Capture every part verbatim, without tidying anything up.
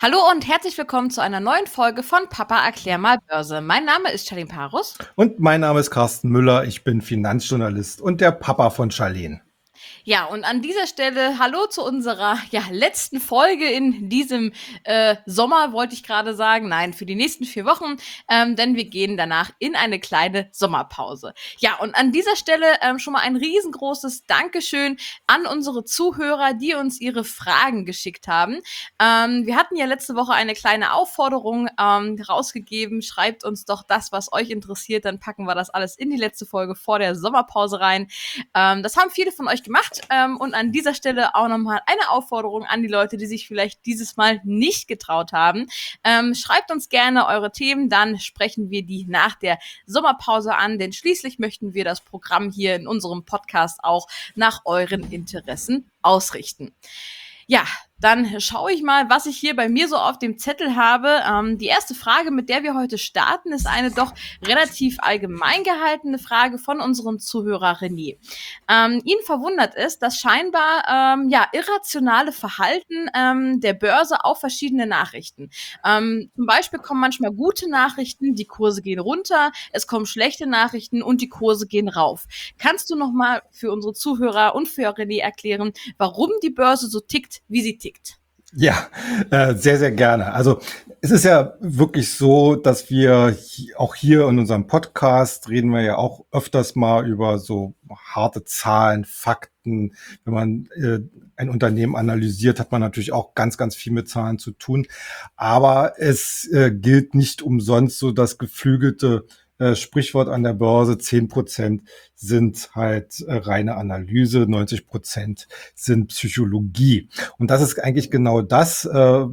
Hallo und herzlich willkommen zu einer neuen Folge von Papa erklär mal Börse. Mein Name ist Charlene Parus. Und mein Name ist Carsten Müller, ich bin Finanzjournalist und der Papa von Charlene. Ja, und an dieser Stelle hallo zu unserer ja, letzten Folge in diesem äh, Sommer, wollte ich gerade sagen. Nein, für die nächsten vier Wochen, ähm, denn wir gehen danach in eine kleine Sommerpause. Ja, und an dieser Stelle ähm, schon mal ein riesengroßes Dankeschön an unsere Zuhörer, die uns ihre Fragen geschickt haben. Ähm, wir hatten ja letzte Woche eine kleine Aufforderung ähm, rausgegeben. Schreibt uns doch das, was euch interessiert, dann packen wir das alles in die letzte Folge vor der Sommerpause rein. Ähm, das haben viele von euch gemacht. Ähm, und an dieser Stelle auch nochmal eine Aufforderung an die Leute, die sich vielleicht dieses Mal nicht getraut haben. Ähm, schreibt uns gerne eure Themen, dann sprechen wir die nach der Sommerpause an, denn schließlich möchten wir das Programm hier in unserem Podcast auch nach euren Interessen ausrichten. Ja, dann schaue ich mal, was ich hier bei mir so auf dem Zettel habe. Ähm, die erste Frage, mit der wir heute starten, ist eine doch relativ allgemein gehaltene Frage von unserem Zuhörer René. Ähm, ihn verwundert es, dass scheinbar ähm, ja irrationale Verhalten ähm, der Börse auf verschiedene Nachrichten. Ähm, zum Beispiel kommen manchmal gute Nachrichten, die Kurse gehen runter, es kommen schlechte Nachrichten und die Kurse gehen rauf. Kannst du noch mal für unsere Zuhörer und für René erklären, warum die Börse so tickt, wie sie tickt? Ja, äh, sehr, sehr gerne. Also es ist ja wirklich so, dass wir auch hier in unserem Podcast reden wir ja auch öfters mal über so harte Zahlen, Fakten. Wenn man äh, ein Unternehmen analysiert, hat man natürlich auch ganz, ganz viel mit Zahlen zu tun. Aber es äh, gilt nicht umsonst so das geflügelte äh, Sprichwort an der Börse, zehn Prozent sind halt äh, reine Analyse, neunzig Prozent sind Psychologie. Und das ist eigentlich genau das, äh,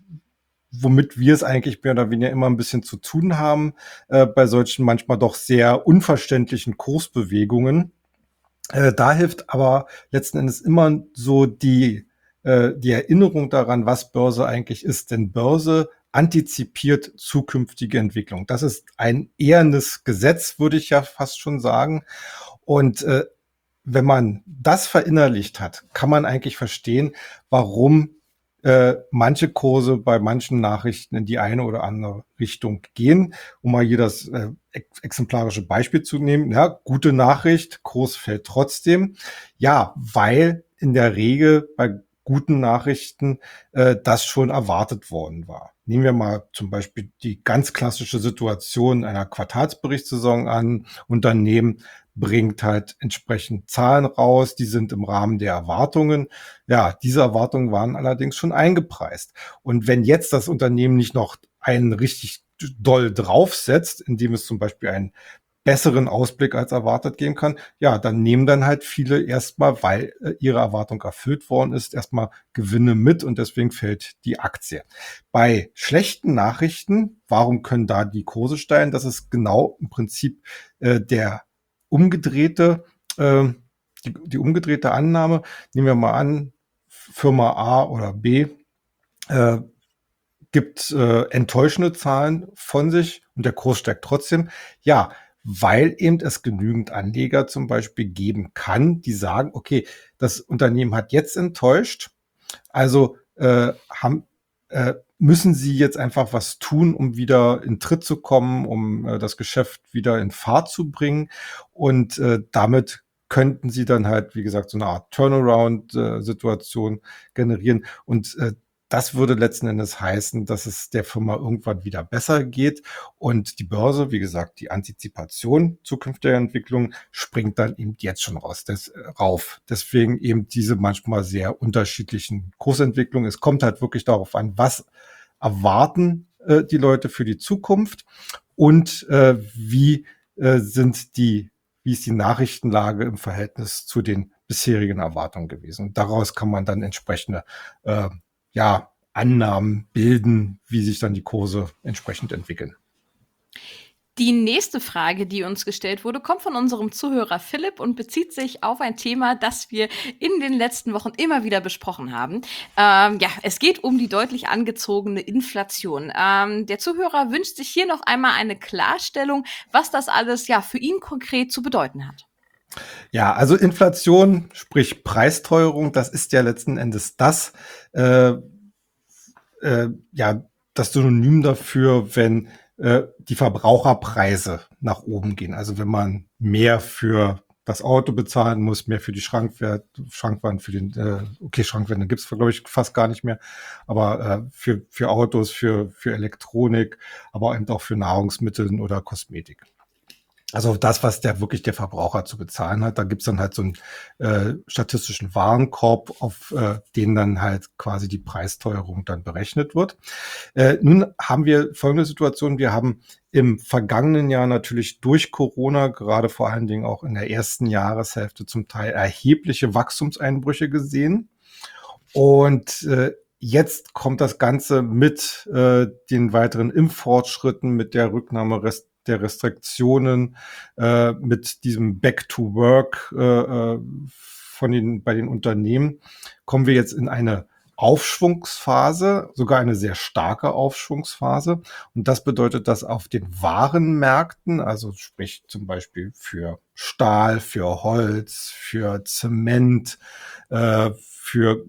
womit wir es eigentlich mehr oder weniger immer ein bisschen zu tun haben, äh, bei solchen manchmal doch sehr unverständlichen Kursbewegungen. Äh, da hilft aber letzten Endes immer so die, äh, die Erinnerung daran, was Börse eigentlich ist. Denn Börse antizipiert zukünftige Entwicklung. Das ist ein ehrendes Gesetz, würde ich ja fast schon sagen. Und äh, wenn man das verinnerlicht hat, kann man eigentlich verstehen, warum äh, manche Kurse bei manchen Nachrichten in die eine oder andere Richtung gehen. Um mal hier das äh, ex exemplarische Beispiel zu nehmen. Ja, gute Nachricht, Kurs fällt trotzdem. Ja, weil in der Regel bei guten Nachrichten äh, das schon erwartet worden war. Nehmen wir mal zum Beispiel die ganz klassische Situation einer Quartalsberichtssaison an. Unternehmen bringt halt entsprechend Zahlen raus, die sind im Rahmen der Erwartungen. Ja, diese Erwartungen waren allerdings schon eingepreist. Und wenn jetzt das Unternehmen nicht noch einen richtig doll draufsetzt, indem es zum Beispiel einen besseren Ausblick als erwartet geben kann, ja, dann nehmen dann halt viele erstmal, weil äh, ihre Erwartung erfüllt worden ist, erstmal Gewinne mit und deswegen fällt die Aktie. Bei schlechten Nachrichten, warum können da die Kurse steigen? Das ist genau im Prinzip äh, der umgedrehte, äh, die, die umgedrehte Annahme. Nehmen wir mal an, Firma A oder B äh, gibt äh, enttäuschende Zahlen von sich und der Kurs steigt trotzdem. Ja, weil eben es genügend Anleger zum Beispiel geben kann, die sagen, okay, das Unternehmen hat jetzt enttäuscht, also äh, haben, äh, müssen sie jetzt einfach was tun, um wieder in Tritt zu kommen, um äh, das Geschäft wieder in Fahrt zu bringen. Und äh, damit könnten sie dann halt, wie gesagt, so eine Art Turnaround-Situation generieren. Und äh, das würde letzten Endes heißen, dass es der Firma irgendwann wieder besser geht. Und die Börse, wie gesagt, die Antizipation zukünftiger Entwicklung springt dann eben jetzt schon raus, des, äh, rauf. Deswegen eben diese manchmal sehr unterschiedlichen Kursentwicklungen. Es kommt halt wirklich darauf an, was erwarten äh, die Leute für die Zukunft und äh, wie äh, sind die, wie ist die Nachrichtenlage im Verhältnis zu den bisherigen Erwartungen gewesen. Und daraus kann man dann entsprechende äh, ja, Annahmen bilden, wie sich dann die Kurse entsprechend entwickeln. Die nächste Frage, die uns gestellt wurde, kommt von unserem Zuhörer Philipp und bezieht sich auf ein Thema, das wir in den letzten Wochen immer wieder besprochen haben. Ähm, ja, es geht um die deutlich angezogene Inflation. Ähm, der Zuhörer wünscht sich hier noch einmal eine Klarstellung, was das alles ja für ihn konkret zu bedeuten hat. Ja, also Inflation, sprich Preisteuerung, das ist ja letzten Endes das, äh, äh, ja das Synonym dafür, wenn äh, die Verbraucherpreise nach oben gehen. Also wenn man mehr für das Auto bezahlen muss, mehr für die Schrankwert, Schrankwand, für den, äh, okay, Schrankwände gibt's glaube ich fast gar nicht mehr, aber äh, für, für Autos, für, für Elektronik, aber eben auch für Nahrungsmittel oder Kosmetik. Also das, was der wirklich der Verbraucher zu bezahlen hat, da gibt's dann halt so einen äh, statistischen Warenkorb, auf äh, den dann halt quasi die Preisteuerung dann berechnet wird. Äh, nun haben wir folgende Situation. Wir haben im vergangenen Jahr natürlich durch Corona, gerade vor allen Dingen auch in der ersten Jahreshälfte zum Teil erhebliche Wachstumseinbrüche gesehen. Und äh, jetzt kommt das Ganze mit äh, den weiteren Impffortschritten, mit der Rücknahme Rest der Restriktionen, äh, mit diesem Back to Work äh, von den, bei den Unternehmen, kommen wir jetzt in eine Aufschwungsphase, sogar eine sehr starke Aufschwungsphase. Und das bedeutet, dass auf den Warenmärkten, also sprich zum Beispiel für Stahl, für Holz, für Zement, äh, für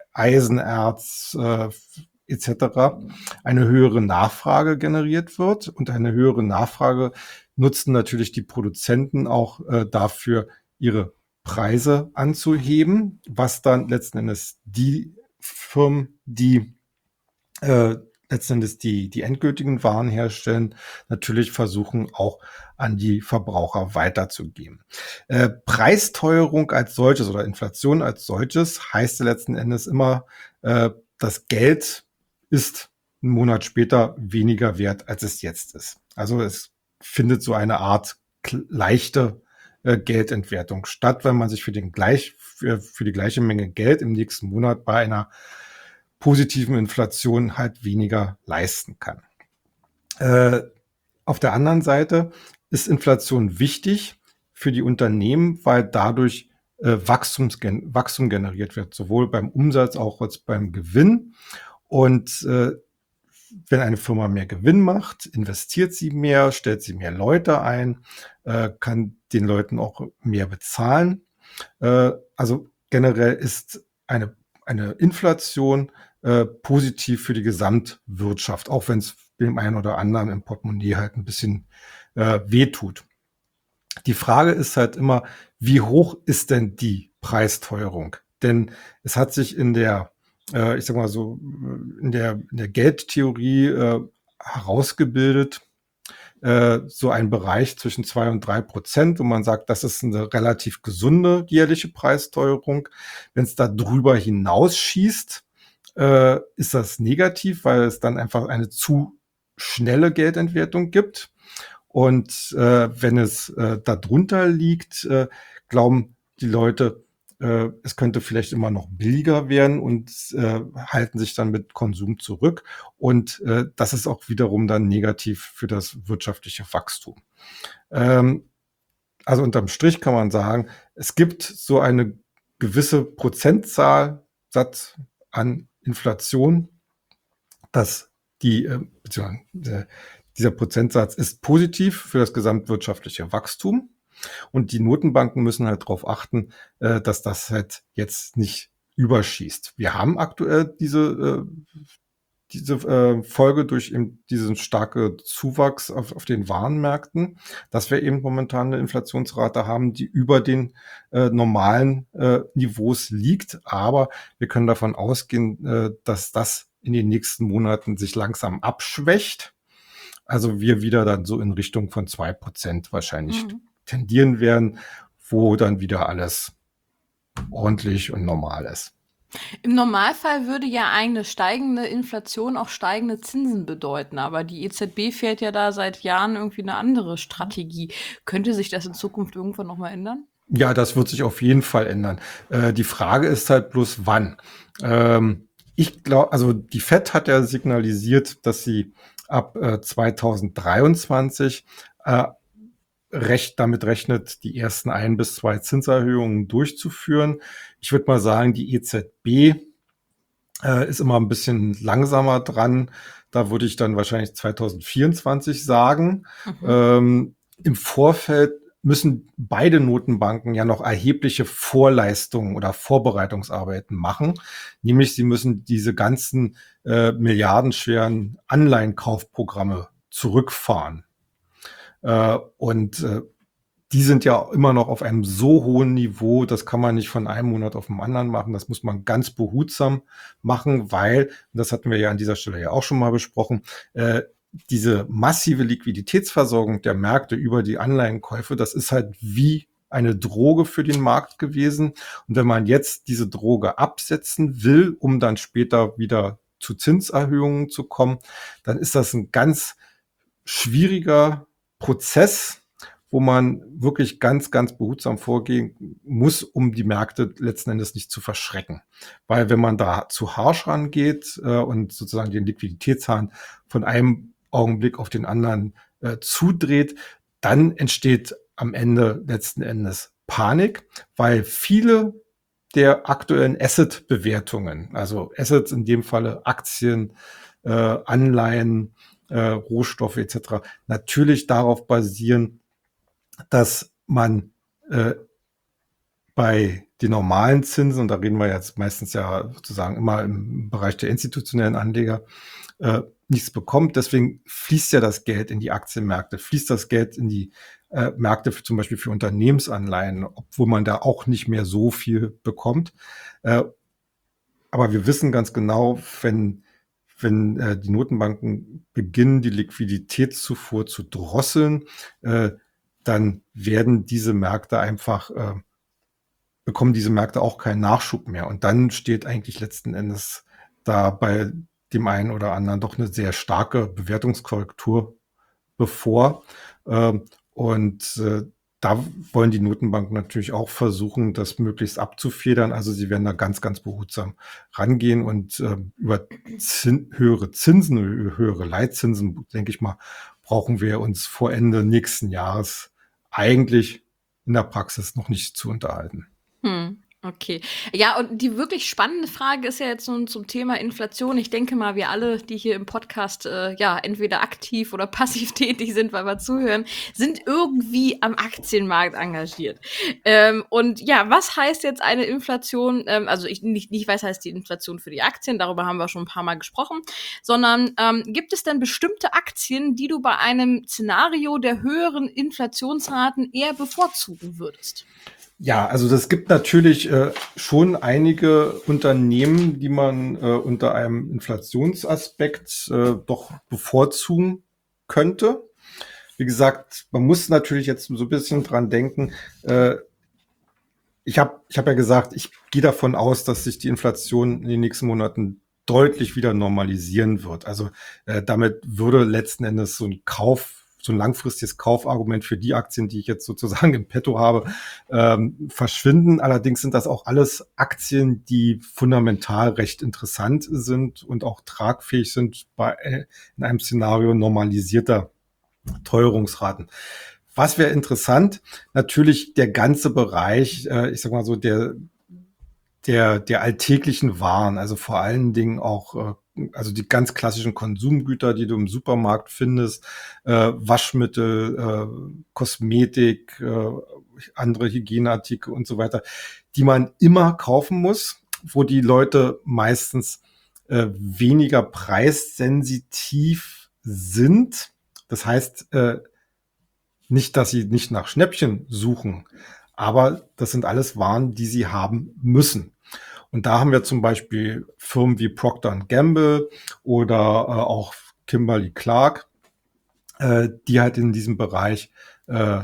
Eisenerz, äh, et cetera, eine höhere Nachfrage generiert wird. Und eine höhere Nachfrage nutzen natürlich die Produzenten auch äh, dafür, ihre Preise anzuheben, was dann letzten Endes die Firmen, die äh, letzten Endes die, die endgültigen Waren herstellen, natürlich versuchen auch an die Verbraucher weiterzugeben. Äh, Preisteuerung als solches oder Inflation als solches heißt letzten Endes immer, äh, das Geld ist einen Monat später weniger wert, als es jetzt ist. Also es findet so eine Art leichte äh, Geldentwertung statt, wenn man sich für den gleich für, für die gleiche Menge Geld im nächsten Monat bei einer positiven Inflation halt weniger leisten kann. Äh, auf der anderen Seite ist Inflation wichtig für die Unternehmen, weil dadurch äh, Wachstums, Wachstum generiert wird, sowohl beim Umsatz auch als beim Gewinn. Und äh, wenn eine Firma mehr Gewinn macht, investiert sie mehr, stellt sie mehr Leute ein, äh, kann den Leuten auch mehr bezahlen. Äh, also generell ist eine, eine Inflation äh, positiv für die Gesamtwirtschaft, auch wenn es dem einen oder anderen im Portemonnaie halt ein bisschen äh, wehtut. Die Frage ist halt immer, wie hoch ist denn die Preisteuerung? Denn es hat sich in der ich sag mal so, in der, in der Geldtheorie äh, herausgebildet, äh, so ein Bereich zwischen zwei und drei Prozent, wo man sagt, das ist eine relativ gesunde jährliche Preissteuerung. Wenn es da drüber hinausschießt, äh, ist das negativ, weil es dann einfach eine zu schnelle Geldentwertung gibt. Und äh, wenn es äh, darunter liegt, äh, glauben die Leute, es könnte vielleicht immer noch billiger werden und äh, halten sich dann mit Konsum zurück. Und äh, das ist auch wiederum dann negativ für das wirtschaftliche Wachstum. Ähm, also unterm Strich kann man sagen, es gibt so eine gewisse Prozentzahl Satz an Inflation, dass die, äh, beziehungsweise dieser Prozentsatz ist positiv für das gesamtwirtschaftliche Wachstum. Und die Notenbanken müssen halt darauf achten, äh, dass das halt jetzt nicht überschießt. Wir haben aktuell diese, äh, diese äh, Folge durch eben diesen starke Zuwachs auf, auf den Warenmärkten, dass wir eben momentan eine Inflationsrate haben, die über den äh, normalen äh, Niveaus liegt. Aber wir können davon ausgehen, äh, dass das in den nächsten Monaten sich langsam abschwächt. Also wir wieder dann so in Richtung von zwei Prozent wahrscheinlich mhm. tendieren werden, wo dann wieder alles ordentlich und normal ist. Im Normalfall würde ja eine steigende Inflation auch steigende Zinsen bedeuten, aber die E Z B fährt ja da seit Jahren irgendwie eine andere Strategie. Könnte sich das in Zukunft irgendwann nochmal ändern? Ja, das wird sich auf jeden Fall ändern. Äh, die Frage ist halt bloß, wann. Ähm, ich glaube, also die Fed hat ja signalisiert, dass sie ab äh, zweitausenddreiundzwanzig äh, recht damit rechnet, die ersten ein bis zwei Zinserhöhungen durchzuführen. Ich würde mal sagen, die E Z B äh, ist immer ein bisschen langsamer dran. Da würde ich dann wahrscheinlich zweitausendvierundzwanzig sagen. Mhm. Ähm, im Vorfeld müssen beide Notenbanken ja noch erhebliche Vorleistungen oder Vorbereitungsarbeiten machen. Nämlich sie müssen diese ganzen äh, milliardenschweren Anleihenkaufprogramme zurückfahren. Äh, und äh, die sind ja immer noch auf einem so hohen Niveau, das kann man nicht von einem Monat auf den anderen machen. Das muss man ganz behutsam machen, weil, und das hatten wir ja an dieser Stelle ja auch schon mal besprochen, äh, diese massive Liquiditätsversorgung der Märkte über die Anleihenkäufe, das ist halt wie eine Droge für den Markt gewesen. Und wenn man jetzt diese Droge absetzen will, um dann später wieder zu Zinserhöhungen zu kommen, dann ist das ein ganz schwieriger Prozess, wo man wirklich ganz, ganz behutsam vorgehen muss, um die Märkte letzten Endes nicht zu verschrecken. Weil wenn man da zu harsch rangeht äh, und sozusagen den Liquiditätshahn von einem Augenblick auf den anderen äh, zudreht, dann entsteht am Ende letzten Endes Panik, weil viele der aktuellen Asset-Bewertungen, also Assets in dem Falle Aktien, äh, Anleihen, äh, Rohstoffe et cetera, natürlich darauf basieren, dass man äh, bei den normalen Zinsen, und da reden wir jetzt meistens ja sozusagen immer im Bereich der institutionellen Anleger, äh, nichts bekommt. Deswegen fließt ja das Geld in die Aktienmärkte, fließt das Geld in die äh, Märkte für, zum Beispiel für Unternehmensanleihen, obwohl man da auch nicht mehr so viel bekommt. Äh, aber wir wissen ganz genau, wenn wenn äh, die Notenbanken beginnen, die Liquiditätszufuhr zu drosseln, äh, dann werden diese Märkte einfach, äh, bekommen diese Märkte auch keinen Nachschub mehr. Und dann steht eigentlich letzten Endes da bei dem einen oder anderen doch eine sehr starke Bewertungskorrektur bevor. Ähm, und äh, da wollen die Notenbanken natürlich auch versuchen, das möglichst abzufedern. Also sie werden da ganz, ganz behutsam rangehen und äh, über Zin höhere Zinsen, höhere Leitzinsen, denke ich mal, brauchen wir uns vor Ende nächsten Jahres eigentlich in der Praxis noch nicht zu unterhalten. Hm. Okay. Ja, und die wirklich spannende Frage ist ja jetzt nun zum Thema Inflation. Ich denke mal, wir alle, die hier im Podcast äh, ja entweder aktiv oder passiv tätig sind, weil wir zuhören, sind irgendwie am Aktienmarkt engagiert. Ähm, und ja, was heißt jetzt eine Inflation? Ähm, also ich nicht, nicht weiß, heißt die Inflation für die Aktien, darüber haben wir schon ein paar Mal gesprochen, sondern ähm, gibt es denn bestimmte Aktien, die du bei einem Szenario der höheren Inflationsraten eher bevorzugen würdest? Ja, also das gibt natürlich äh, schon einige Unternehmen, die man äh, unter einem Inflationsaspekt äh, doch bevorzugen könnte. Wie gesagt, man muss natürlich jetzt so ein bisschen dran denken. Äh, ich habe ich hab ja gesagt, ich gehe davon aus, dass sich die Inflation in den nächsten Monaten deutlich wieder normalisieren wird. Also äh, damit würde letzten Endes so ein Kauf so ein langfristiges Kaufargument für die Aktien, die ich jetzt sozusagen im Petto habe, ähm, verschwinden. Allerdings sind das auch alles Aktien, die fundamental recht interessant sind und auch tragfähig sind bei äh, in einem Szenario normalisierter Teuerungsraten. Was wäre interessant? Natürlich der ganze Bereich, äh, ich sag mal so, der der der alltäglichen Waren, also vor allen Dingen auch äh, also die ganz klassischen Konsumgüter, die du im Supermarkt findest, äh, Waschmittel, äh, Kosmetik, äh, andere Hygieneartikel und so weiter, die man immer kaufen muss, wo die Leute meistens äh, weniger preissensitiv sind. Das heißt äh, nicht, dass sie nicht nach Schnäppchen suchen, aber das sind alles Waren, die sie haben müssen. Und da haben wir zum Beispiel Firmen wie Procter and Gamble oder äh, auch Kimberly Clark, äh, die halt in diesem Bereich äh,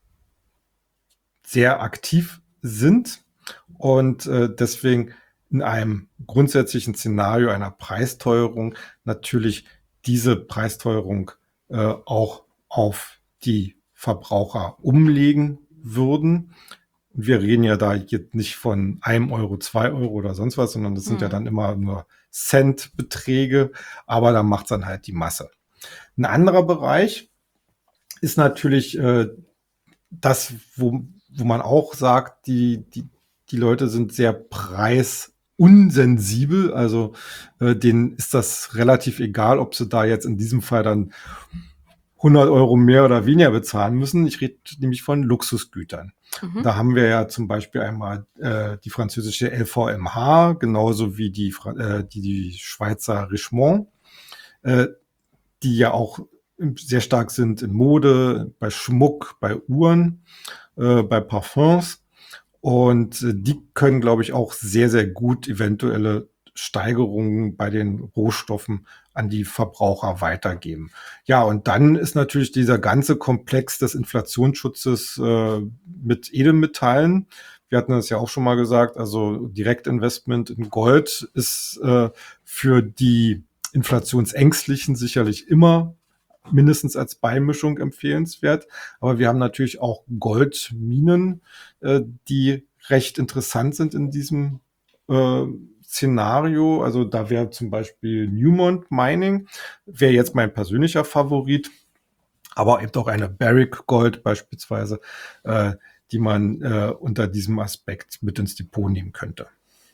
sehr aktiv sind und äh, deswegen in einem grundsätzlichen Szenario einer Preisteuerung natürlich diese Preisteuerung äh, auch auf die Verbraucher umlegen würden. Wir reden ja da jetzt nicht von einem Euro, zwei Euro oder sonst was, sondern das sind mhm. ja dann immer nur Centbeträge, aber da macht's dann halt die Masse. Ein anderer Bereich ist natürlich äh, das, wo, wo man auch sagt, die, die, die Leute sind sehr preisunsensibel, also äh, denen ist das relativ egal, ob sie da jetzt in diesem Fall dann hundert Euro mehr oder weniger bezahlen müssen. Ich rede nämlich von Luxusgütern. Mhm. Da haben wir ja zum Beispiel einmal äh, die französische L V M H, genauso wie die, äh, die, die Schweizer Richemont, äh, die ja auch sehr stark sind in Mode, bei Schmuck, bei Uhren, äh, bei Parfums. Und äh, die können, glaube ich, auch sehr, sehr gut eventuelle Steigerungen bei den Rohstoffen an die Verbraucher weitergeben. Ja, und dann ist natürlich dieser ganze Komplex des Inflationsschutzes äh, mit Edelmetallen. Wir hatten das ja auch schon mal gesagt, also Direktinvestment in Gold ist äh, für die Inflationsängstlichen sicherlich immer mindestens als Beimischung empfehlenswert. Aber wir haben natürlich auch Goldminen, äh, die recht interessant sind in diesem äh, Szenario. Also da wäre zum Beispiel Newmont Mining, wäre jetzt mein persönlicher Favorit, aber eben auch eine Barrick Gold beispielsweise, äh, die man äh, unter diesem Aspekt mit ins Depot nehmen könnte.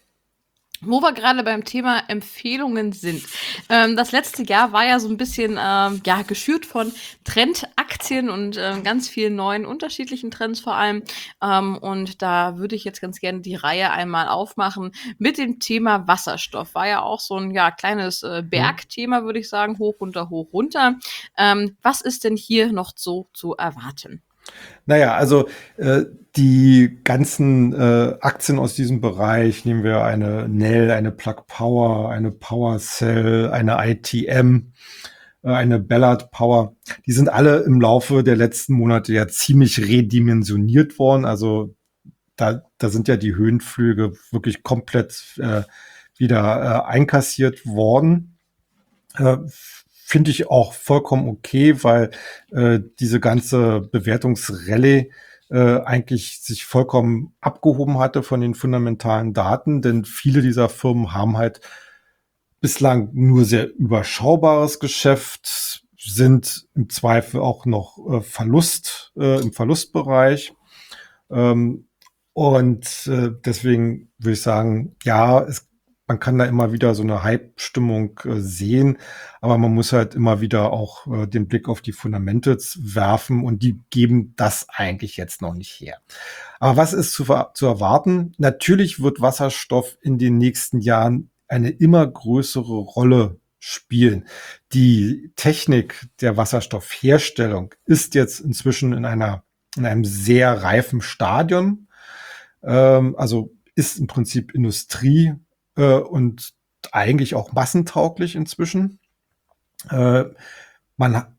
Wo wir gerade beim Thema Empfehlungen sind. Ähm, das letzte Jahr war ja so ein bisschen ähm, ja geschürt von Trendaktien und ähm, ganz vielen neuen unterschiedlichen Trends vor allem. Ähm, und da würde ich jetzt ganz gerne die Reihe einmal aufmachen mit dem Thema Wasserstoff. War ja auch so ein ja kleines äh, Bergthema, würde ich sagen, hoch runter, hoch runter. Ähm, was ist denn hier noch so zu erwarten? Naja, also äh, die ganzen äh, Aktien aus diesem Bereich, nehmen wir eine Nel, eine Plug Power, eine PowerCell, eine I T M, äh, eine Ballard Power, die sind alle im Laufe der letzten Monate ja ziemlich redimensioniert worden. Also da, da sind ja die Höhenflüge wirklich komplett äh, wieder äh, einkassiert worden. Äh, Finde ich auch vollkommen okay, weil äh, diese ganze Bewertungsrallye äh, eigentlich sich vollkommen abgehoben hatte von den fundamentalen Daten, denn viele dieser Firmen haben halt bislang nur sehr überschaubares Geschäft, sind im Zweifel auch noch äh, Verlust äh, im Verlustbereich. Ähm, und äh, deswegen würde ich sagen, ja, es man kann da immer wieder so eine Hype-Stimmung äh, sehen, aber man muss halt immer wieder auch äh, den Blick auf die Fundamente werfen und die geben das eigentlich jetzt noch nicht her. Aber was ist zu, zu erwarten? Natürlich wird Wasserstoff in den nächsten Jahren eine immer größere Rolle spielen. Die Technik der Wasserstoffherstellung ist jetzt inzwischen in einer in einem sehr reifen Stadion, ähm, also ist im Prinzip Industrie äh, und eigentlich auch massentauglich inzwischen. Äh, man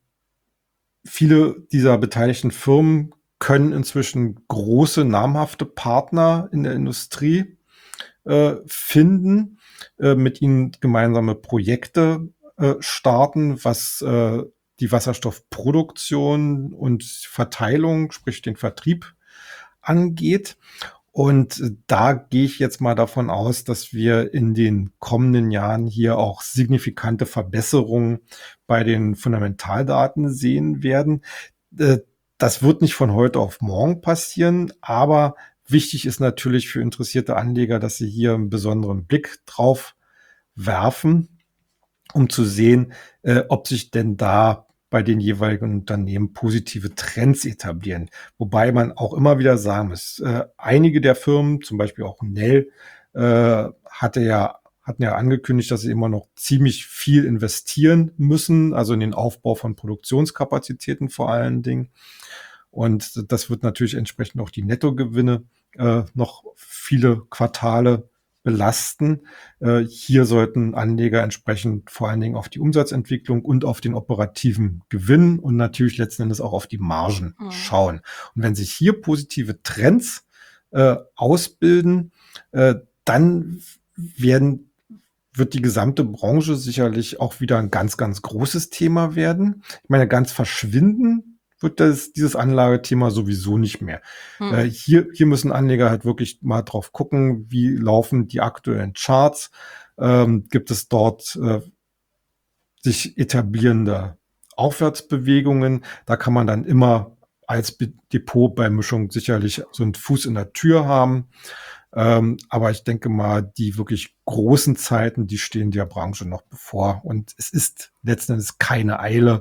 Viele dieser beteiligten Firmen können inzwischen große, namhafte Partner in der Industrie äh, finden, äh, mit ihnen gemeinsame Projekte äh, starten, was äh, die Wasserstoffproduktion und Verteilung, sprich den Vertrieb angeht. Und da gehe ich jetzt mal davon aus, dass wir in den kommenden Jahren hier auch signifikante Verbesserungen bei den Fundamentaldaten sehen werden. Äh, Das wird nicht von heute auf morgen passieren, aber wichtig ist natürlich für interessierte Anleger, dass sie hier einen besonderen Blick drauf werfen, um zu sehen, äh, ob sich denn da bei den jeweiligen Unternehmen positive Trends etablieren. Wobei man auch immer wieder sagen muss, äh, einige der Firmen, zum Beispiel auch Nel, äh, hatte ja, hatten ja angekündigt, dass sie immer noch ziemlich viel investieren müssen, also in den Aufbau von Produktionskapazitäten vor allen Dingen. Und das wird natürlich entsprechend auch die Nettogewinne äh, noch viele Quartale belasten. Äh, hier sollten Anleger entsprechend vor allen Dingen auf die Umsatzentwicklung und auf den operativen Gewinn und natürlich letzten Endes auch auf die Margen mhm. schauen. Und wenn sich hier positive Trends äh, ausbilden, äh, dann werden wird die gesamte Branche sicherlich auch wieder ein ganz, ganz großes Thema werden. Ich meine, ganz verschwinden wird das, dieses Anlagethema sowieso nicht mehr. Hm. Äh, hier, hier müssen Anleger halt wirklich mal drauf gucken, wie laufen die aktuellen Charts. Ähm, gibt es dort äh, sich etablierende Aufwärtsbewegungen? Da kann man dann immer als Depotbeimischung sicherlich so einen Fuß in der Tür haben. Ähm, aber ich denke mal, die wirklich großen Zeiten, die stehen der Branche noch bevor. Und es ist letzten Endes keine Eile,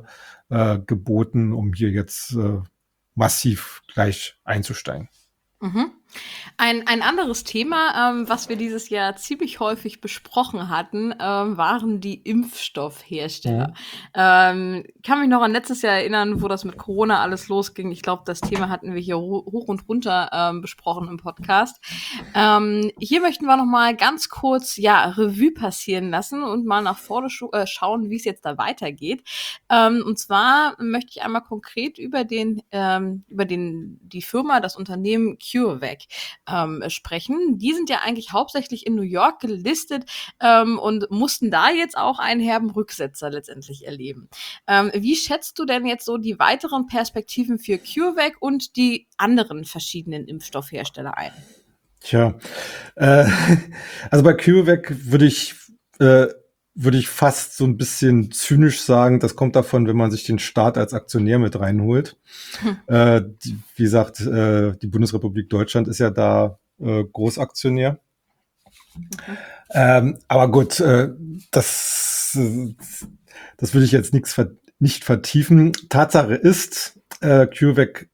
äh, geboten, um hier jetzt äh, massiv gleich einzusteigen. Mhm. Ein, ein anderes Thema, ähm, was wir dieses Jahr ziemlich häufig besprochen hatten, ähm, waren die Impfstoffhersteller. Mhm. Ähm, kann mich noch an letztes Jahr erinnern, wo das mit Corona alles losging. Ich glaube, das Thema hatten wir hier ho hoch und runter ähm, besprochen im Podcast. Ähm, hier möchten wir noch mal ganz kurz ja Revue passieren lassen und mal nach vorne sch äh, schauen, wie es jetzt da weitergeht. Ähm, und zwar möchte ich einmal konkret über den ähm, über den die Firma, das Unternehmen CureVac ähm, sprechen. Die sind ja eigentlich hauptsächlich in New York gelistet ähm, und mussten da jetzt auch einen herben Rücksetzer letztendlich erleben. Ähm, wie schätzt du denn jetzt so die weiteren Perspektiven für CureVac und die anderen verschiedenen Impfstoffhersteller ein? Tja, äh, also bei CureVac würde ich äh, würde ich fast so ein bisschen zynisch sagen, das kommt davon, wenn man sich den Staat als Aktionär mit reinholt. Hm. Äh, die, wie gesagt, äh, die Bundesrepublik Deutschland ist ja da äh, Großaktionär. Mhm. Ähm, aber gut, äh, das, äh, das will ich jetzt nix ver nicht vertiefen. Tatsache ist, äh, CureVac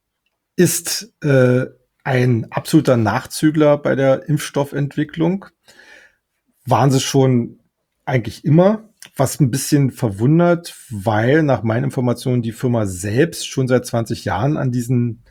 ist äh, ein absoluter Nachzügler bei der Impfstoffentwicklung. Waren sie schon eigentlich immer, was ein bisschen verwundert, weil nach meinen Informationen die Firma selbst schon seit zwanzig Jahren an diesem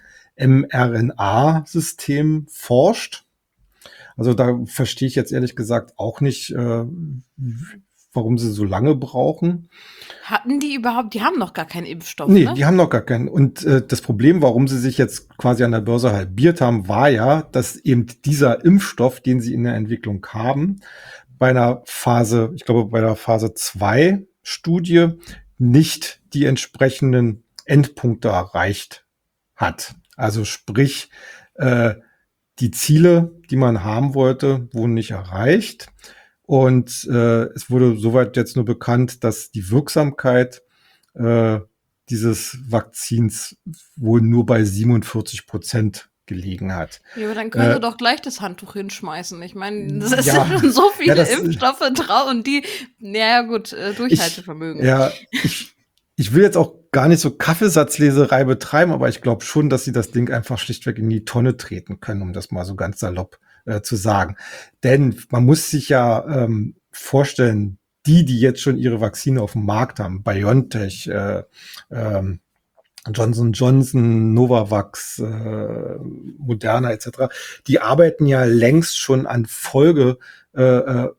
mRNA-System forscht. Also da verstehe ich jetzt ehrlich gesagt auch nicht, äh, warum sie so lange brauchen. Hatten die überhaupt, die haben noch gar keinen Impfstoff, Nee, ne? die haben noch gar keinen. Und äh, das Problem, warum sie sich jetzt quasi an der Börse halbiert haben, war ja, dass eben dieser Impfstoff, den sie in der Entwicklung haben, bei einer Phase, ich glaube, bei der Phase zwei Studie nicht die entsprechenden Endpunkte erreicht hat. Also sprich, äh, die Ziele, die man haben wollte, wurden nicht erreicht. Und äh, es wurde soweit jetzt nur bekannt, dass die Wirksamkeit äh, dieses Vakzins wohl nur bei siebenundvierzig Prozent gelegen hat. Ja, aber dann können Äh, sie doch gleich das Handtuch hinschmeißen. Ich meine, das sind ja, schon so ja, viele das, Impfstoffe drauf und die, ja gut, äh, ich, Durchhaltevermögen. ja, ich, ich will jetzt auch gar nicht so Kaffeesatzleserei betreiben, aber ich glaube schon, dass sie das Ding einfach schlichtweg in die Tonne treten können, um das mal so ganz salopp äh, zu sagen. Denn man muss sich ja ähm, vorstellen, die, die jetzt schon ihre Vakzine auf dem Markt haben, BioNTech, äh, ähm, Johnson Johnson, Novavax, äh, Moderna et cetera, die arbeiten ja längst schon an Folge äh, äh,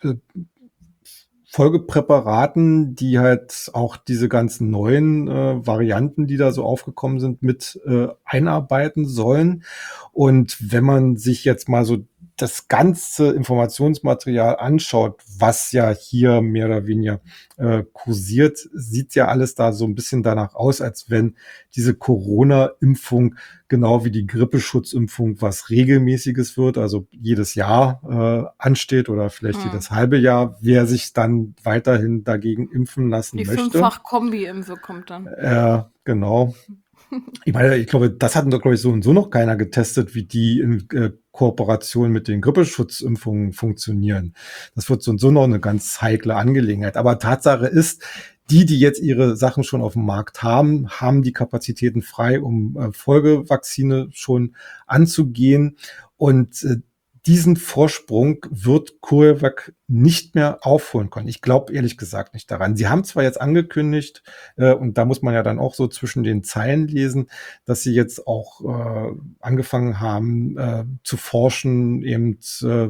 Folgepräparaten, die halt auch diese ganzen neuen äh, Varianten, die da so aufgekommen sind, mit äh, einarbeiten sollen. Und wenn man sich jetzt mal so das ganze Informationsmaterial anschaut, was ja hier mehr oder weniger äh, kursiert, sieht ja alles da so ein bisschen danach aus, als wenn diese Corona-Impfung genau wie die Grippeschutzimpfung was Regelmäßiges wird, also jedes Jahr äh, ansteht oder vielleicht Hm. jedes halbe Jahr, wer sich dann weiterhin dagegen impfen lassen Die möchte. Fünffach-Kombi-Impfe kommt dann. Äh, genau. Ich meine, ich glaube, das hat doch, glaube ich, so und so noch keiner getestet, wie die in äh, Kooperation mit den Grippeschutzimpfungen funktionieren. Das wird so und so noch eine ganz heikle Angelegenheit. Aber Tatsache ist, die, die jetzt ihre Sachen schon auf dem Markt haben, haben die Kapazitäten frei, um äh, Folgevakzine schon anzugehen. Und äh, diesen Vorsprung wird CureVac nicht mehr aufholen können. Ich glaube ehrlich gesagt nicht daran. Sie haben zwar jetzt angekündigt, äh, und da muss man ja dann auch so zwischen den Zeilen lesen, dass sie jetzt auch äh, angefangen haben äh, zu forschen, eben äh,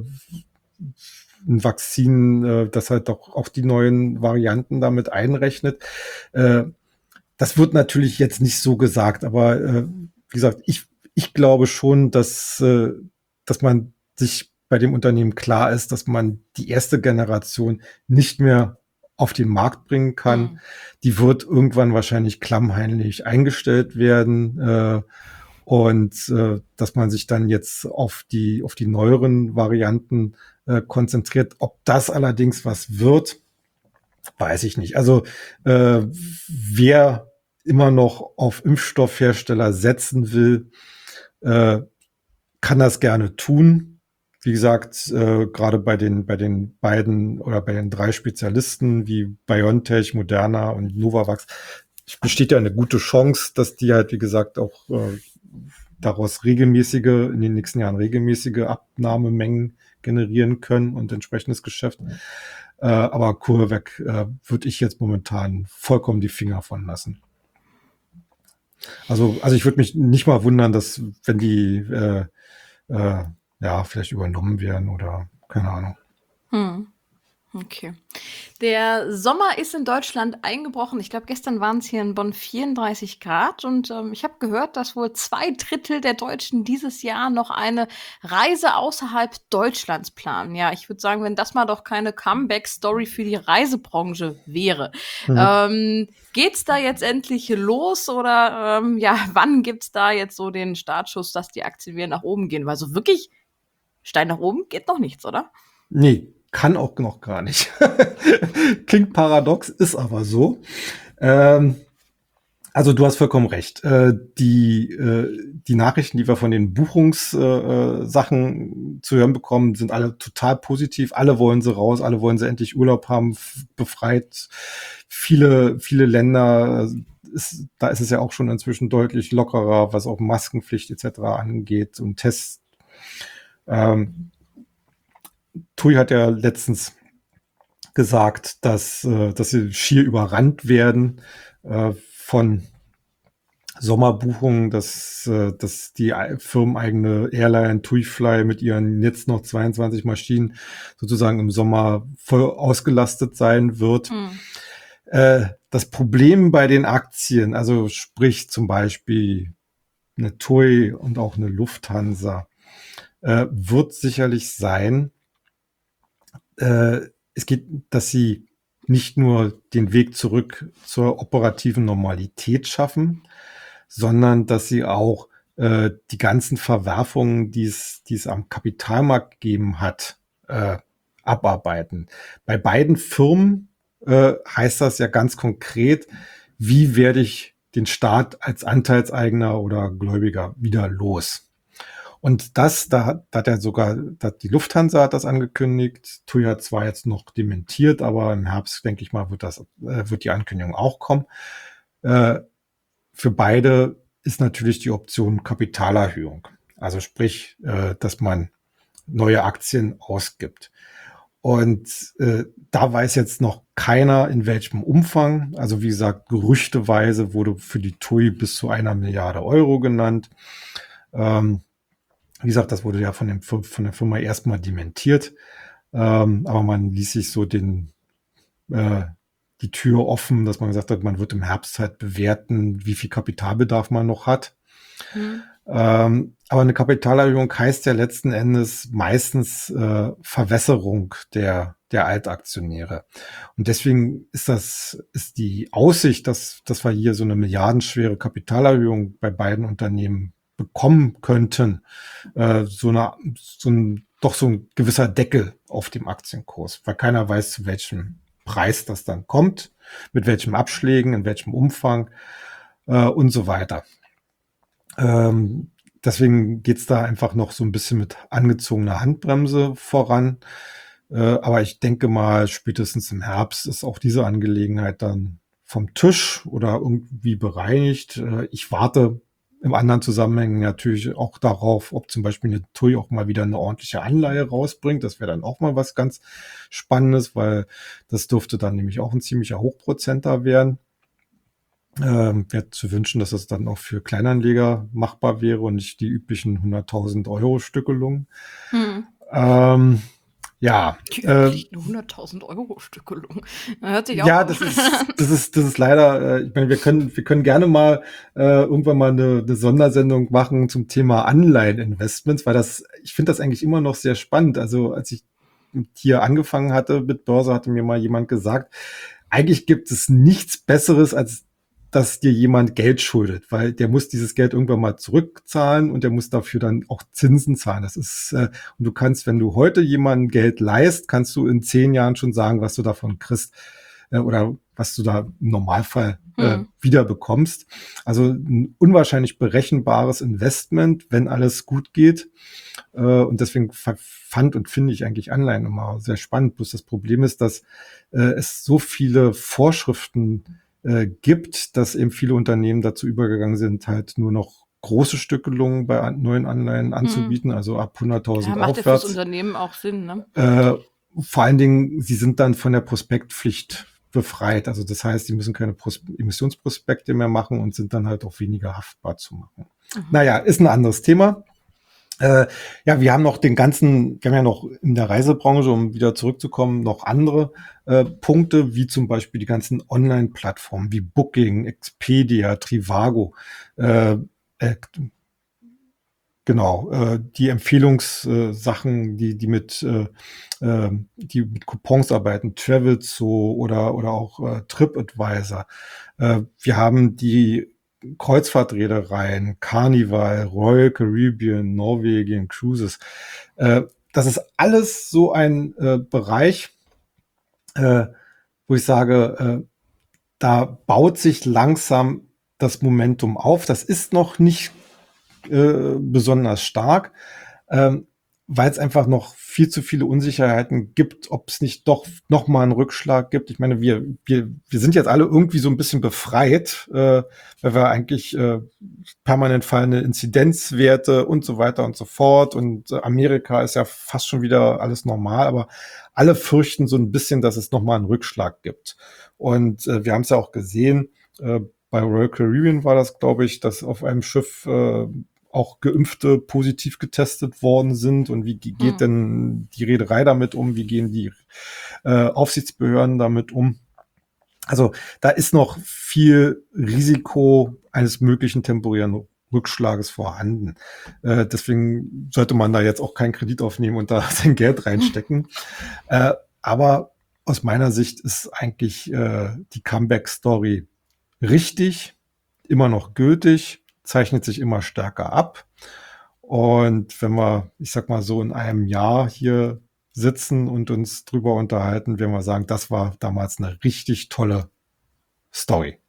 ein Vakzin, äh, das halt doch auch die neuen Varianten damit einrechnet. Äh, das wird natürlich jetzt nicht so gesagt, aber äh, wie gesagt, ich, ich glaube schon, dass, äh, dass man sich bei dem Unternehmen klar ist, dass man die erste Generation nicht mehr auf den Markt bringen kann. Hm. Die wird irgendwann wahrscheinlich klammheimlich eingestellt werden. Äh, und äh, dass man sich dann jetzt auf die, auf die neueren Varianten äh, konzentriert. Ob das allerdings was wird, weiß ich nicht. Also äh, wer immer noch auf Impfstoffhersteller setzen will, äh, kann das gerne tun. Wie gesagt, äh, gerade bei den bei den beiden oder bei den drei Spezialisten wie BioNTech, Moderna und Novavax, es besteht ja eine gute Chance, dass die halt, wie gesagt, auch äh, daraus regelmäßige, in den nächsten Jahren regelmäßige Abnahmemengen generieren können und entsprechendes Geschäft. Äh, aber CureVac äh, würde ich jetzt momentan vollkommen die Finger von lassen. Also, also ich würde mich nicht mal wundern, dass wenn die äh, äh, ja vielleicht übernommen werden oder keine Ahnung. Hm. Okay. Der Sommer ist in Deutschland eingebrochen. Ich glaube, gestern waren es hier in Bonn vierunddreißig Grad und ähm, ich habe gehört, dass wohl zwei Drittel der Deutschen dieses Jahr noch eine Reise außerhalb Deutschlands planen. Ja, ich würde sagen, wenn das mal doch keine Comeback-Story für die Reisebranche wäre. Mhm. Ähm, geht's da jetzt endlich los oder ähm, ja, wann gibt's da jetzt so den Startschuss, dass die Aktien wieder nach oben gehen? Weil so wirklich Stein nach oben geht noch nichts, oder? Nee, kann auch noch gar nicht. Klingt paradox, ist aber so. Ähm, also du hast vollkommen recht. Äh, die, äh, die Nachrichten, die wir von den Buchungssachen äh, zu hören bekommen, sind alle total positiv. Alle wollen sie raus, alle wollen sie endlich Urlaub haben, f- befreit. Viele, viele Länder, äh, ist, da ist es ja auch schon inzwischen deutlich lockerer, was auch Maskenpflicht et cetera angeht und Tests. Ähm, Tui hat ja letztens gesagt, dass, äh, dass sie schier überrannt werden äh, von Sommerbuchungen, dass, äh, dass die ei- firmeneigene Airline TuiFly mit ihren jetzt noch zweiundzwanzig Maschinen sozusagen im Sommer voll ausgelastet sein wird. Hm. Äh, das Problem bei den Aktien, also sprich zum Beispiel eine TUI und auch eine Lufthansa, äh, wird sicherlich sein, äh, es geht, dass sie nicht nur den Weg zurück zur operativen Normalität schaffen, sondern dass sie auch äh, die ganzen Verwerfungen, die es, die es am Kapitalmarkt gegeben hat, äh, abarbeiten. Bei beiden Firmen äh, heißt das ja ganz konkret, wie werde ich den Staat als Anteilseigner oder Gläubiger wieder los? Und das, da hat, da hat er sogar, da hat die Lufthansa hat das angekündigt. TUI hat zwar jetzt noch dementiert, aber im Herbst, denke ich mal, wird das, äh, wird die Ankündigung auch kommen. Äh, für beide ist natürlich die Option Kapitalerhöhung. Also sprich, äh, dass man neue Aktien ausgibt. Und äh, da weiß jetzt noch keiner, in welchem Umfang. Also wie gesagt, gerüchteweise wurde für die TUI bis zu einer Milliarde Euro genannt. Ähm, wie gesagt, das wurde ja von, dem, von der Firma erstmal dementiert. Ähm, aber man ließ sich so den, äh, die Tür offen, dass man gesagt hat, man wird im Herbst halt bewerten, wie viel Kapitalbedarf man noch hat. Hm. Ähm, aber eine Kapitalerhöhung heißt ja letzten Endes meistens äh, Verwässerung der, der Altaktionäre. Und deswegen ist das, ist die Aussicht, dass, dass wir hier so eine milliardenschwere Kapitalerhöhung bei beiden Unternehmen bekommen könnten, äh, so eine, so ein, doch so ein gewisser Deckel auf dem Aktienkurs, weil keiner weiß, zu welchem Preis das dann kommt, mit welchem Abschlägen, in welchem Umfang äh, und so weiter. Ähm, deswegen geht's da einfach noch so ein bisschen mit angezogener Handbremse voran. Äh, aber ich denke mal, spätestens im Herbst ist auch diese Angelegenheit dann vom Tisch oder irgendwie bereinigt. Äh, ich warte im anderen Zusammenhang natürlich auch darauf, ob zum Beispiel eine TUI auch mal wieder eine ordentliche Anleihe rausbringt. Das wäre dann auch mal was ganz Spannendes, weil das dürfte dann nämlich auch ein ziemlicher Hochprozenter werden. Ähm, wäre zu wünschen, dass das dann auch für Kleinanleger machbar wäre und nicht die üblichen hunderttausend Euro Stückelungen. Hm. Ähm, ja, Die äh, üblichen hunderttausend Euro Stückelung. Hört sich auch ja, an. das ist, das ist, das ist leider, äh, ich meine, wir können, wir können gerne mal äh, irgendwann mal eine, eine Sondersendung machen zum Thema Anleiheninvestments, weil das, ich finde das eigentlich immer noch sehr spannend. Also als ich hier angefangen hatte mit Börse, hatte mir mal jemand gesagt, eigentlich gibt es nichts Besseres, als dass dir jemand Geld schuldet, weil der muss dieses Geld irgendwann mal zurückzahlen und der muss dafür dann auch Zinsen zahlen. Das ist, äh, und du kannst, wenn du heute jemandem Geld leist, kannst du in zehn Jahren schon sagen, was du davon kriegst äh, oder was du da im Normalfall äh, Hm. wieder bekommst. Also ein unwahrscheinlich berechenbares Investment, wenn alles gut geht. Äh, und deswegen fand und finde ich eigentlich Anleihen immer sehr spannend. Bloß das Problem ist, dass äh, es so viele Vorschriften äh, gibt, dass eben viele Unternehmen dazu übergegangen sind, halt nur noch große Stückelungen bei an, neuen Anleihen anzubieten, also ab Ja, hunderttausend macht ja fürs aufwärts. Unternehmen auch Sinn, ne? Äh, vor allen Dingen, sie sind dann von der Prospektpflicht befreit. Also das heißt, die müssen keine Pros- Emissionsprospekte mehr machen und sind dann halt auch weniger haftbar zu machen. Mhm. Naja, ist ein anderes Thema. Äh, ja, wir haben noch den ganzen, wir haben ja noch in der Reisebranche, um wieder zurückzukommen, noch andere äh, Punkte, wie zum Beispiel die ganzen Online-Plattformen wie Booking, Expedia, Trivago, äh, äh, genau, äh, die Empfehlungssachen, die, die mit, äh, äh, die mit Coupons arbeiten, Travelzoo oder, oder auch äh, TripAdvisor. Äh, wir haben die Kreuzfahrtreedereien, Carnival, Royal Caribbean, Norwegian Cruises. Äh, das ist alles so ein äh, Bereich, äh, wo ich sage, äh, da baut sich langsam das Momentum auf. Das ist noch nicht äh, besonders stark, ähm, weil es einfach noch viel zu viele Unsicherheiten gibt, ob es nicht doch noch mal einen Rückschlag gibt. Ich meine, wir wir wir sind jetzt alle irgendwie so ein bisschen befreit, äh, weil wir eigentlich äh, permanent fallende Inzidenzwerte und so weiter und so fort. Und äh, Amerika ist ja fast schon wieder alles normal, aber alle fürchten so ein bisschen, dass es noch mal einen Rückschlag gibt. Und äh, wir haben es ja auch gesehen. Äh, bei Royal Caribbean war das, glaube ich, dass auf einem Schiff äh, auch Geimpfte positiv getestet worden sind. Und wie geht Hm. denn die Reederei damit um? Wie gehen die äh, Aufsichtsbehörden damit um? Also da ist noch viel Risiko eines möglichen temporären Rückschlages vorhanden. Äh, deswegen sollte man da jetzt auch keinen Kredit aufnehmen und da sein Geld reinstecken. Äh, aber aus meiner Sicht ist eigentlich äh, die Comeback-Story richtig, immer noch gültig, zeichnet sich immer stärker ab. Und wenn wir, ich sag mal so in einem Jahr hier sitzen und uns drüber unterhalten, werden wir sagen, das war damals eine richtig tolle Story.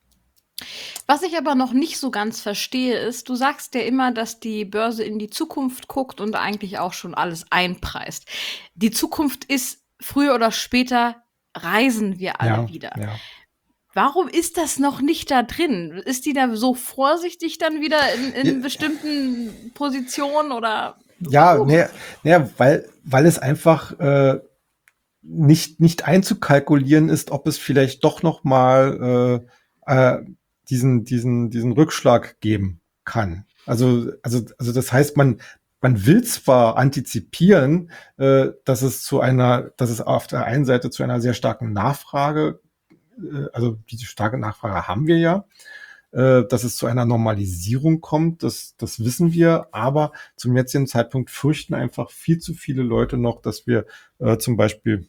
Was ich aber noch nicht so ganz verstehe, ist, du sagst ja immer, dass die Börse in die Zukunft guckt und eigentlich auch schon alles einpreist. Die Zukunft ist, früher oder später reisen wir alle Ja, wieder. ja. Warum ist das noch nicht da drin? Ist die da so vorsichtig dann wieder in, in Ja. bestimmten Positionen oder Ja, warum? nee, nee, weil, weil es einfach äh, nicht, nicht einzukalkulieren ist, ob es vielleicht doch noch mal äh, äh, diesen, diesen, diesen Rückschlag geben kann. Also, also, also das heißt, man, man will zwar antizipieren, äh, dass es zu einer, dass es auf der einen Seite zu einer sehr starken Nachfrage, äh, also diese starke Nachfrage haben wir ja, äh, dass es zu einer Normalisierung kommt, das, das wissen wir, aber zum jetzigen Zeitpunkt fürchten einfach viel zu viele Leute noch, dass wir äh, zum Beispiel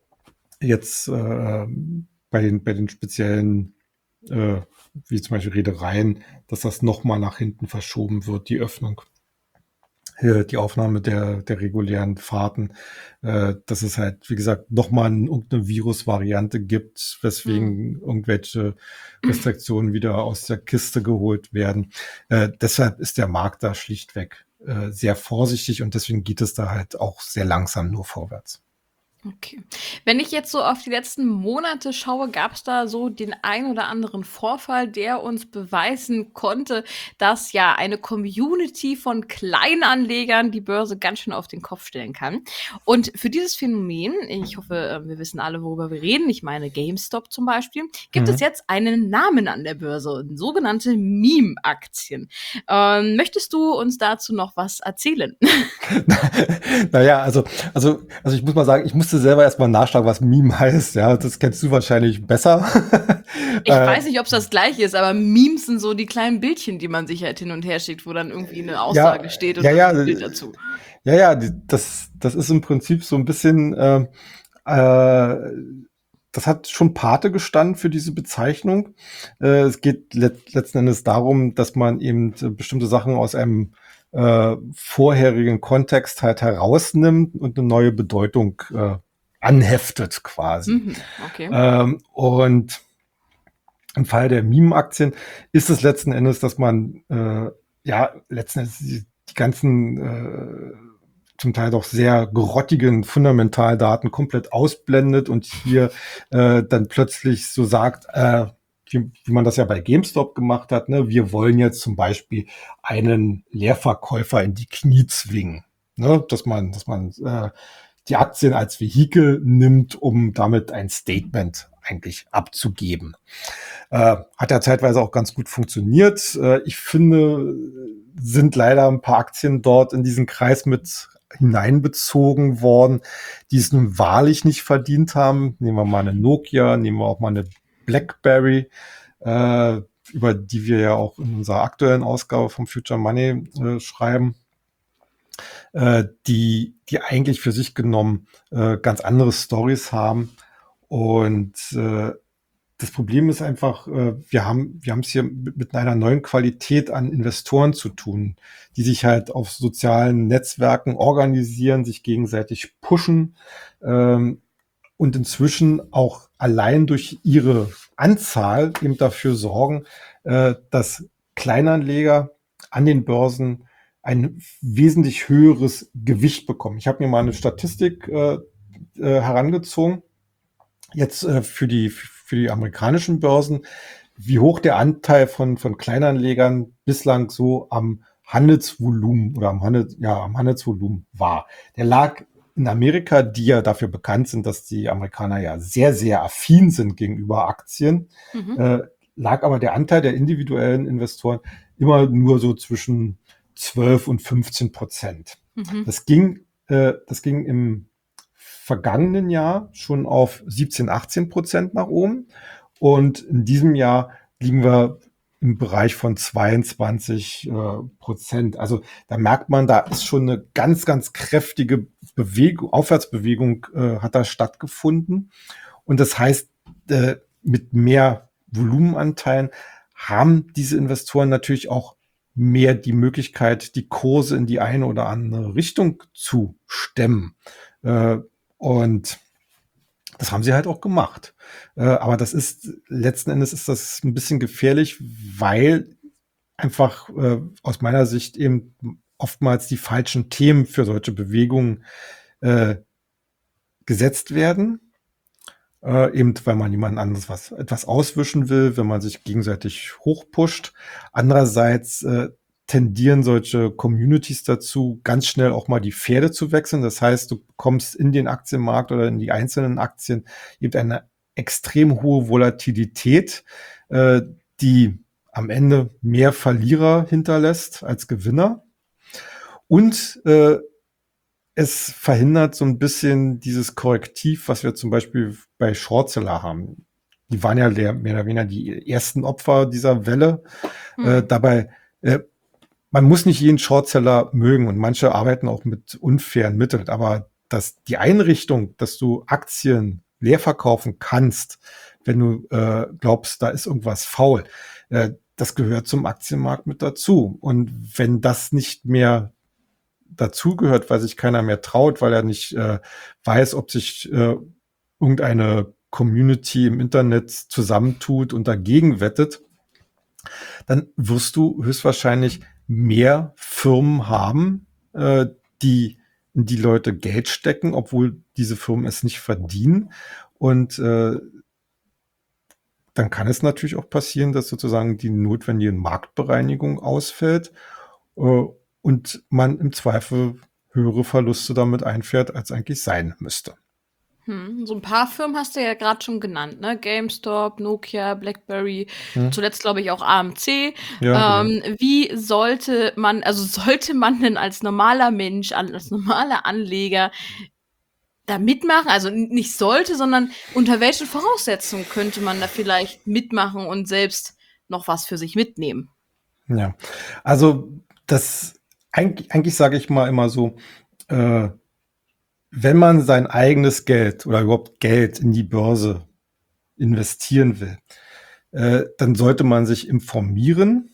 jetzt äh, bei den, bei den speziellen, äh, wie zum Beispiel Reedereien, dass das nochmal nach hinten verschoben wird, die Öffnung, äh, die Aufnahme der, der regulären Fahrten, äh, dass es halt, wie gesagt, nochmal irgendeine Virusvariante gibt, weswegen irgendwelche Restriktionen wieder aus der Kiste geholt werden. Äh, deshalb ist der Markt da schlichtweg äh, sehr vorsichtig und deswegen geht es da halt auch sehr langsam nur vorwärts. Okay. Wenn ich jetzt so auf die letzten Monate schaue, gab es da so den ein oder anderen Vorfall, der uns beweisen konnte, dass ja eine Community von Kleinanlegern die Börse ganz schön auf den Kopf stellen kann. Und für dieses Phänomen, ich hoffe, äh, wir wissen alle, worüber wir reden, ich meine GameStop zum Beispiel, gibt Mhm. es jetzt einen Namen an der Börse, sogenannte Meme-Aktien. Ähm, möchtest du uns dazu noch was erzählen? Naja, also, also, also ich muss mal sagen, ich musste selber erstmal nachschlagen, was Meme heißt. Ja, das kennst du wahrscheinlich besser. Ich äh, weiß nicht, ob es das gleiche ist, aber Memes sind so die kleinen Bildchen, die man sich halt hin und her schickt, wo dann irgendwie eine ja, Aussage steht und ja, dann ja, ein Bild dazu. ja, ja, die- das, das ist im Prinzip so ein bisschen, äh, äh, das hat schon Pate gestanden für diese Bezeichnung. Äh, es geht let letzten Endes darum, dass man eben äh, bestimmte Sachen aus einem äh, vorherigen Kontext halt herausnimmt und eine neue Bedeutung äh, anheftet quasi. Mhm, okay. Ähm, und im Fall der Meme-Aktien ist es letzten Endes, dass man äh, ja letzten Endes die, die ganzen äh, zum Teil doch sehr grottigen Fundamentaldaten komplett ausblendet und hier äh, dann plötzlich so sagt, äh, wie, wie man das ja bei GameStop gemacht hat, ne? Wir wollen jetzt zum Beispiel einen Leerverkäufer in die Knie zwingen, ne? Dass man, dass man äh, die Aktien als Vehikel nimmt, um damit ein Statement eigentlich abzugeben. Äh, hat ja zeitweise auch ganz gut funktioniert. Äh, ich finde, sind leider ein paar Aktien dort in diesen Kreis mit hineinbezogen worden, die es nun wahrlich nicht verdient haben. Nehmen wir mal eine Nokia, nehmen wir auch mal eine BlackBerry, äh, über die wir ja auch in unserer aktuellen Ausgabe vom Future Money äh, schreiben, äh, die, die eigentlich für sich genommen äh, ganz andere Stories haben. Und äh, das Problem ist einfach, äh, wir haben wir haben es hier mit, mit einer neuen Qualität an Investoren zu tun, die sich halt auf sozialen Netzwerken organisieren, sich gegenseitig pushen ähm, und inzwischen auch allein durch ihre Anzahl eben dafür sorgen, äh, dass Kleinanleger an den Börsen ein wesentlich höheres Gewicht bekommen. Ich habe mir mal eine Statistik äh, äh, herangezogen, jetzt äh, für die für die amerikanischen Börsen, wie hoch der Anteil von von Kleinanlegern bislang so am Handelsvolumen oder am Handel, ja, am Handelsvolumen war. Der lag in Amerika, die ja dafür bekannt sind, dass die Amerikaner ja sehr, sehr affin sind gegenüber Aktien, Mhm. äh, lag aber der Anteil der individuellen Investoren immer nur so zwischen zwölf und fünfzehn Prozent. Mhm. Das ging, äh, das ging im vergangenen Jahr schon auf siebzehn, achtzehn Prozent nach oben. Und in diesem Jahr liegen wir im Bereich von zweiundzwanzig äh, Prozent. Also da merkt man, da ist schon eine ganz, ganz kräftige Bewegung, Aufwärtsbewegung äh, hat da stattgefunden. Und das heißt, äh, mit mehr Volumenanteilen haben diese Investoren natürlich auch mehr die Möglichkeit, die Kurse in die eine oder andere Richtung zu stemmen. Äh, und das haben sie halt auch gemacht. Äh, aber das ist, letzten Endes ist das ein bisschen gefährlich, weil einfach äh, aus meiner Sicht eben oftmals die falschen Themen für solche Bewegungen äh, gesetzt werden. Äh, eben weil man jemand anderes was, etwas auswischen will, wenn man sich gegenseitig hochpusht. Andererseits äh, tendieren solche Communities dazu, ganz schnell auch mal die Pferde zu wechseln. Das heißt, du bekommst in den Aktienmarkt oder in die einzelnen Aktien eben eine extrem hohe Volatilität, äh, die am Ende mehr Verlierer hinterlässt als Gewinner. Und äh, es verhindert so ein bisschen dieses Korrektiv, was wir zum Beispiel bei Shortseller haben. Die waren ja der, mehr oder weniger die ersten Opfer dieser Welle. Hm. Äh, dabei, äh, man muss nicht jeden Shortseller mögen und manche arbeiten auch mit unfairen Mitteln, aber dass die Einrichtung, dass du Aktien leer verkaufen kannst, wenn du äh, glaubst, da ist irgendwas faul, äh, das gehört zum Aktienmarkt mit dazu. Und wenn das nicht mehr dazugehört, weil sich keiner mehr traut, weil er nicht äh, weiß, ob sich äh, irgendeine Community im Internet zusammentut und dagegen wettet, dann wirst du höchstwahrscheinlich mehr Firmen haben, äh, die in die Leute Geld stecken, obwohl diese Firmen es nicht verdienen. Und äh, dann kann es natürlich auch passieren, dass sozusagen die notwendige Marktbereinigung ausfällt äh, und man im Zweifel höhere Verluste damit einfährt, als eigentlich sein müsste. Hm, so ein paar Firmen hast du ja gerade schon genannt, ne? GameStop, Nokia, BlackBerry, Hm? zuletzt glaube ich auch A M C. Ja, Ähm, genau. wie sollte man, also sollte man denn als normaler Mensch, an- als normaler Anleger da mitmachen? Also n- nicht sollte, sondern unter welchen Voraussetzungen könnte man da vielleicht mitmachen und selbst noch was für sich mitnehmen? Ja, also das eigentlich, eigentlich sage ich mal immer so, äh, wenn man sein eigenes Geld oder überhaupt Geld in die Börse investieren will, äh, dann sollte man sich informieren,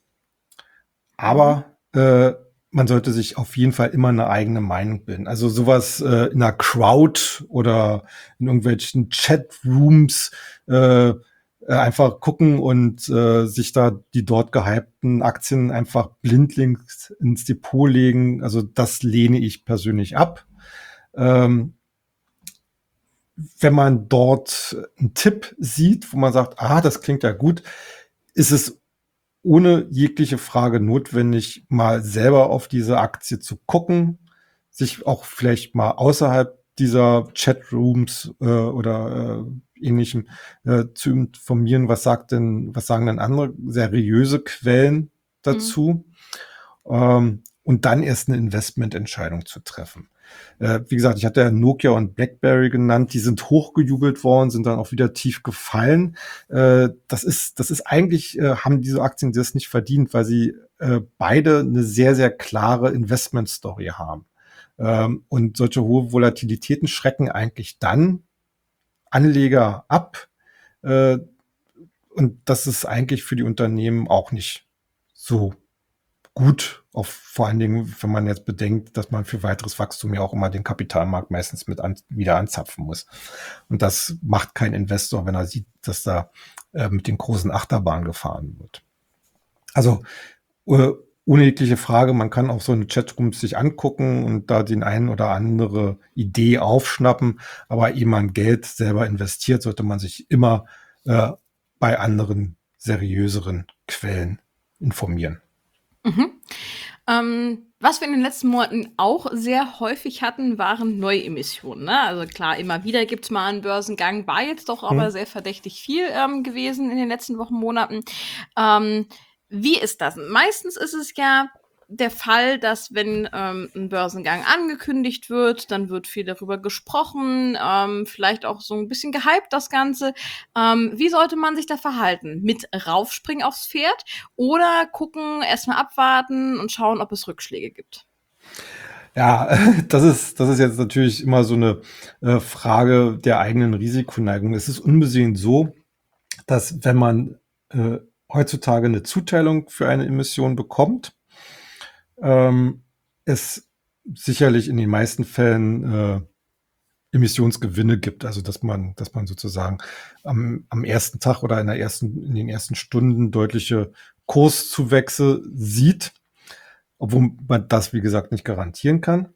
Mhm. aber äh, man sollte sich auf jeden Fall immer eine eigene Meinung bilden. Also sowas äh, in einer Crowd oder in irgendwelchen Chatrooms äh, äh, einfach gucken und äh, sich da die dort gehypten Aktien einfach blindlings ins Depot legen. Also das lehne ich persönlich ab. Ähm, wenn man dort einen Tipp sieht, wo man sagt, ah, das klingt ja gut, ist es ohne jegliche Frage notwendig, mal selber auf diese Aktie zu gucken, sich auch vielleicht mal außerhalb dieser Chatrooms äh, oder äh, ähnlichem äh, zu informieren, was sagt denn, was sagen denn andere seriöse Quellen dazu, mhm. ähm, und dann erst eine Investmententscheidung zu treffen. Äh, wie gesagt, ich hatte ja Nokia und BlackBerry genannt, die sind hochgejubelt worden, sind dann auch wieder tief gefallen. Äh, das ist, das ist eigentlich, äh, haben diese Aktien das nicht verdient, weil sie äh, beide eine sehr, sehr klare Investment-Story haben. Ähm, und solche hohe Volatilitäten schrecken eigentlich dann Anleger ab. Äh, und das ist eigentlich für die Unternehmen auch nicht so gut, auf, vor allen Dingen, wenn man jetzt bedenkt, dass man für weiteres Wachstum ja auch immer den Kapitalmarkt meistens mit an, wieder anzapfen muss. Und das macht kein Investor, wenn er sieht, dass da äh, mit den großen Achterbahnen gefahren wird. Also äh, ohne jegliche Frage, man kann auch so eine Chatroom sich angucken und da den einen oder andere Idee aufschnappen, aber ehe man Geld selber investiert, sollte man sich immer äh, bei anderen seriöseren Quellen informieren. Mhm. Ähm, was wir in den letzten Monaten auch sehr häufig hatten, waren Neuemissionen. Ne? Also klar, immer wieder gibt es mal einen Börsengang, war jetzt doch aber hm. sehr verdächtig viel ähm, gewesen in den letzten Wochen, Monaten. Ähm, wie ist das? Meistens ist es ja der Fall, dass wenn ähm, ein Börsengang angekündigt wird, dann wird viel darüber gesprochen, ähm, vielleicht auch so ein bisschen gehypt das Ganze. Ähm, wie sollte man sich da verhalten? Mit raufspringen aufs Pferd oder gucken, erstmal abwarten und schauen, ob es Rückschläge gibt? Ja, das ist, das ist jetzt natürlich immer so eine äh, Frage der eigenen Risikoneigung. Es ist unbesehen so, dass wenn man äh, heutzutage eine Zuteilung für eine Emission bekommt, ähm, es sicherlich in den meisten Fällen äh, Emissionsgewinne gibt, also dass man, dass man sozusagen am, am ersten Tag oder in der ersten, in den ersten Stunden deutliche Kurszuwächse sieht, obwohl man das, wie gesagt, nicht garantieren kann.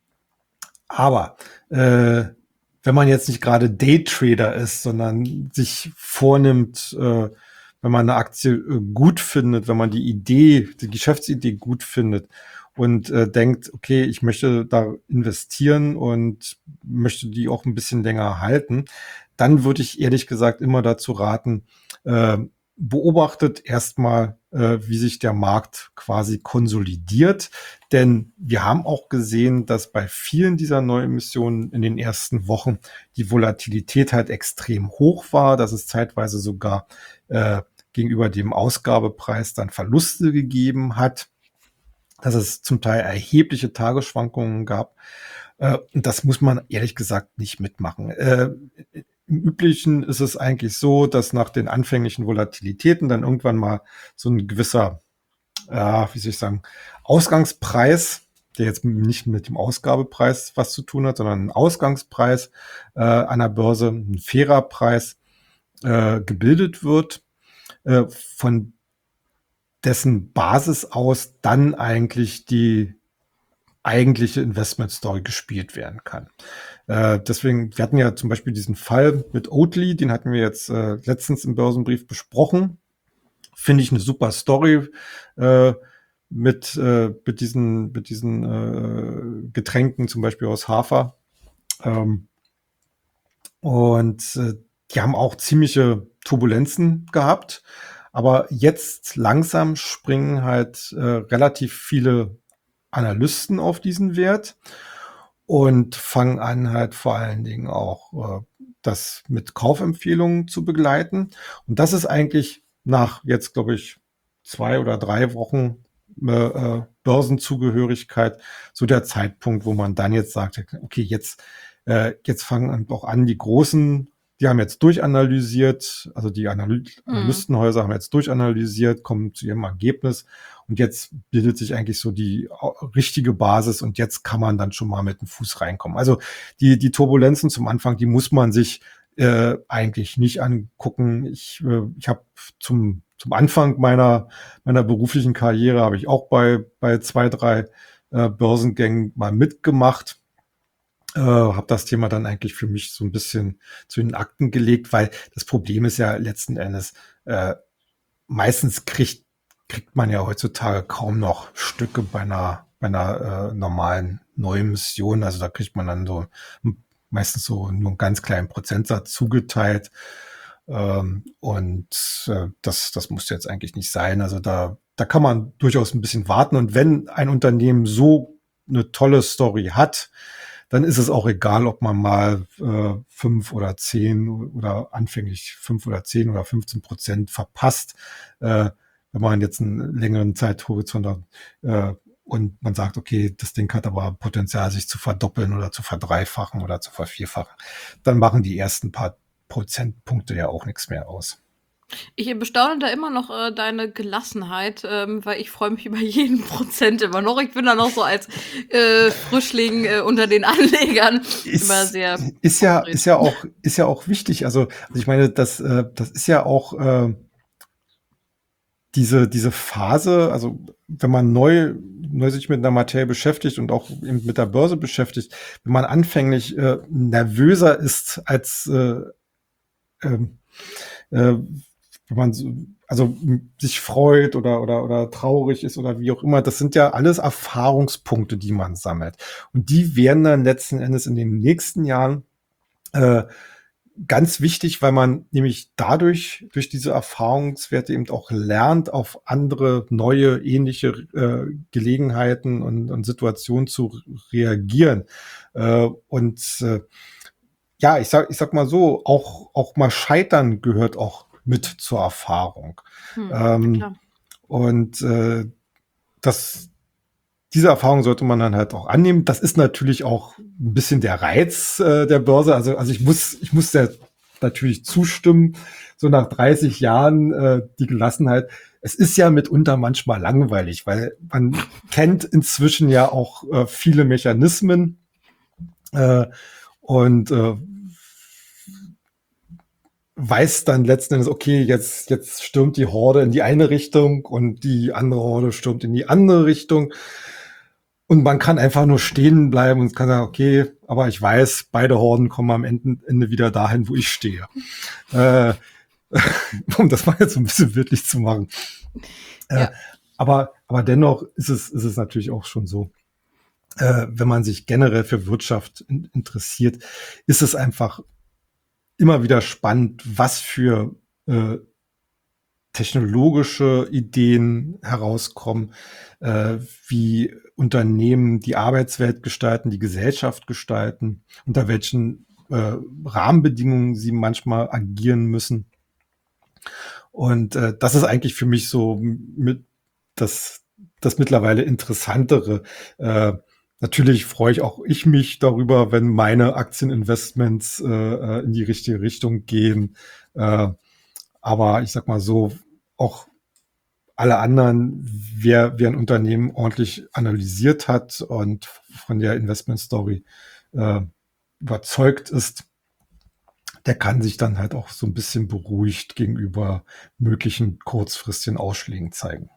Aber äh, wenn man jetzt nicht gerade Daytrader ist, sondern sich vornimmt, äh, wenn man eine Aktie äh, gut findet, wenn man die Idee, die Geschäftsidee gut findet und äh, denkt, okay, ich möchte da investieren und möchte die auch ein bisschen länger halten, dann würde ich ehrlich gesagt immer dazu raten, äh, beobachtet erstmal, äh, wie sich der Markt quasi konsolidiert. Denn wir haben auch gesehen, dass bei vielen dieser Neuemissionen in den ersten Wochen die Volatilität halt extrem hoch war, dass es zeitweise sogar äh, gegenüber dem Ausgabepreis dann Verluste gegeben hat, dass es zum Teil erhebliche Tagesschwankungen gab. Äh, und das muss man ehrlich gesagt nicht mitmachen. Äh, Im Üblichen ist es eigentlich so, dass nach den anfänglichen Volatilitäten dann irgendwann mal so ein gewisser, ja, wie soll ich sagen, Ausgangspreis, der jetzt nicht mit dem Ausgabepreis was zu tun hat, sondern ein Ausgangspreis äh, an der Börse, ein fairer Preis äh, gebildet wird, äh, von dessen Basis aus dann eigentlich die eigentliche Investment-Story gespielt werden kann. Äh, deswegen, wir hatten ja zum Beispiel diesen Fall mit Oatly, den hatten wir jetzt äh, letztens im Börsenbrief besprochen. Finde ich eine super Story äh, mit, äh, mit diesen, mit diesen äh, Getränken, zum Beispiel aus Hafer. Ähm, und äh, die haben auch ziemliche Turbulenzen gehabt. Aber jetzt langsam springen halt äh, relativ viele Analysten auf diesen Wert und fangen an halt vor allen Dingen auch äh, das mit Kaufempfehlungen zu begleiten. Und das ist eigentlich nach jetzt, glaube ich, zwei oder drei Wochen äh, äh, Börsenzugehörigkeit so der Zeitpunkt, wo man dann jetzt sagt, okay, jetzt, äh, jetzt fangen auch an, die großen, die haben jetzt durchanalysiert, also die Analy Analystenhäuser haben jetzt durchanalysiert, kommen zu ihrem Ergebnis. Und jetzt bildet sich eigentlich so die richtige Basis und jetzt kann man dann schon mal mit dem Fuß reinkommen. Also die, die Turbulenzen zum Anfang, die muss man sich äh, eigentlich nicht angucken. Ich, äh, ich habe zum, zum Anfang meiner, meiner beruflichen Karriere habe ich auch bei, bei zwei, drei äh, Börsengängen mal mitgemacht. Äh, habe das Thema dann eigentlich für mich so ein bisschen zu den Akten gelegt, weil das Problem ist ja letzten Endes, äh, meistens kriegt kriegt man ja heutzutage kaum noch Stücke bei einer bei einer äh, normalen neuen Mission. Also da kriegt man dann so m- meistens so nur einen ganz kleinen Prozentsatz zugeteilt. Ähm, und äh, das das muss jetzt eigentlich nicht sein. Also da da kann man durchaus ein bisschen warten. Und wenn ein Unternehmen so eine tolle Story hat, dann ist es auch egal, ob man mal äh, fünf oder zehn oder anfänglich fünf oder zehn oder fünfzehn Prozent verpasst, äh, wenn man jetzt einen längeren Zeithorizont hat, äh, und man sagt, okay, das Ding hat aber Potenzial, sich zu verdoppeln oder zu verdreifachen oder zu vervierfachen, dann machen die ersten paar Prozentpunkte ja auch nichts mehr aus. Ich bestaune da immer noch äh, deine Gelassenheit, ähm, weil ich freue mich über jeden Prozent immer noch. Ich bin da noch so als äh, Frischling äh, unter den Anlegern immer Ist, sehr ist ja, aufgedreht. ist ja auch, ist ja auch wichtig. Also, also ich meine, das, äh, das ist ja auch, äh, diese, diese Phase, also wenn man neu, neu sich mit einer Materie beschäftigt und auch eben mit der Börse beschäftigt, wenn man anfänglich äh, nervöser ist als äh, ähm, äh, wenn man so, also m- sich freut oder, oder, oder traurig ist oder wie auch immer, das sind ja alles Erfahrungspunkte, die man sammelt. Und die werden dann letzten Endes in den nächsten Jahren äh, ganz wichtig, weil man nämlich dadurch, durch diese Erfahrungswerte eben auch lernt, auf andere, neue, ähnliche äh, Gelegenheiten und, und Situationen zu reagieren. Äh, und äh, ja, ich sag, ich sag mal so, auch, auch mal scheitern gehört auch mit zur Erfahrung. Hm, ja Ähm, klar. und äh, das, diese Erfahrung sollte man dann halt auch annehmen. Das ist natürlich auch ein bisschen der Reiz äh, der Börse. Also, also ich muss, ich muss der natürlich zustimmen. So nach dreißig Jahren äh, die Gelassenheit. Es ist ja mitunter manchmal langweilig, weil man kennt inzwischen ja auch äh, viele Mechanismen äh, und äh, weiß dann letzten Endes, okay, jetzt, jetzt stürmt die Horde in die eine Richtung und die andere Horde stürmt in die andere Richtung. Und man kann einfach nur stehen bleiben und kann sagen, okay, aber ich weiß, beide Horden kommen am Ende, Ende wieder dahin, wo ich stehe. Äh, um das mal jetzt so ein bisschen wirklich zu machen. Äh, Ja. aber, aber dennoch ist es, ist es natürlich auch schon so, äh, wenn man sich generell für Wirtschaft in, interessiert, ist es einfach immer wieder spannend, was für äh, technologische Ideen herauskommen, äh, wie Unternehmen die Arbeitswelt gestalten, die Gesellschaft gestalten, unter welchen äh, Rahmenbedingungen sie manchmal agieren müssen. Und äh, das ist eigentlich für mich so mit das, das mittlerweile Interessantere. Äh, natürlich freue ich auch ich mich darüber, wenn meine Aktieninvestments äh, äh, in die richtige Richtung gehen. Äh, aber ich sag mal so, auch alle anderen, wer, wer ein Unternehmen ordentlich analysiert hat und von der Investment Story äh, überzeugt ist, der kann sich dann halt auch so ein bisschen beruhigt gegenüber möglichen kurzfristigen Ausschlägen zeigen.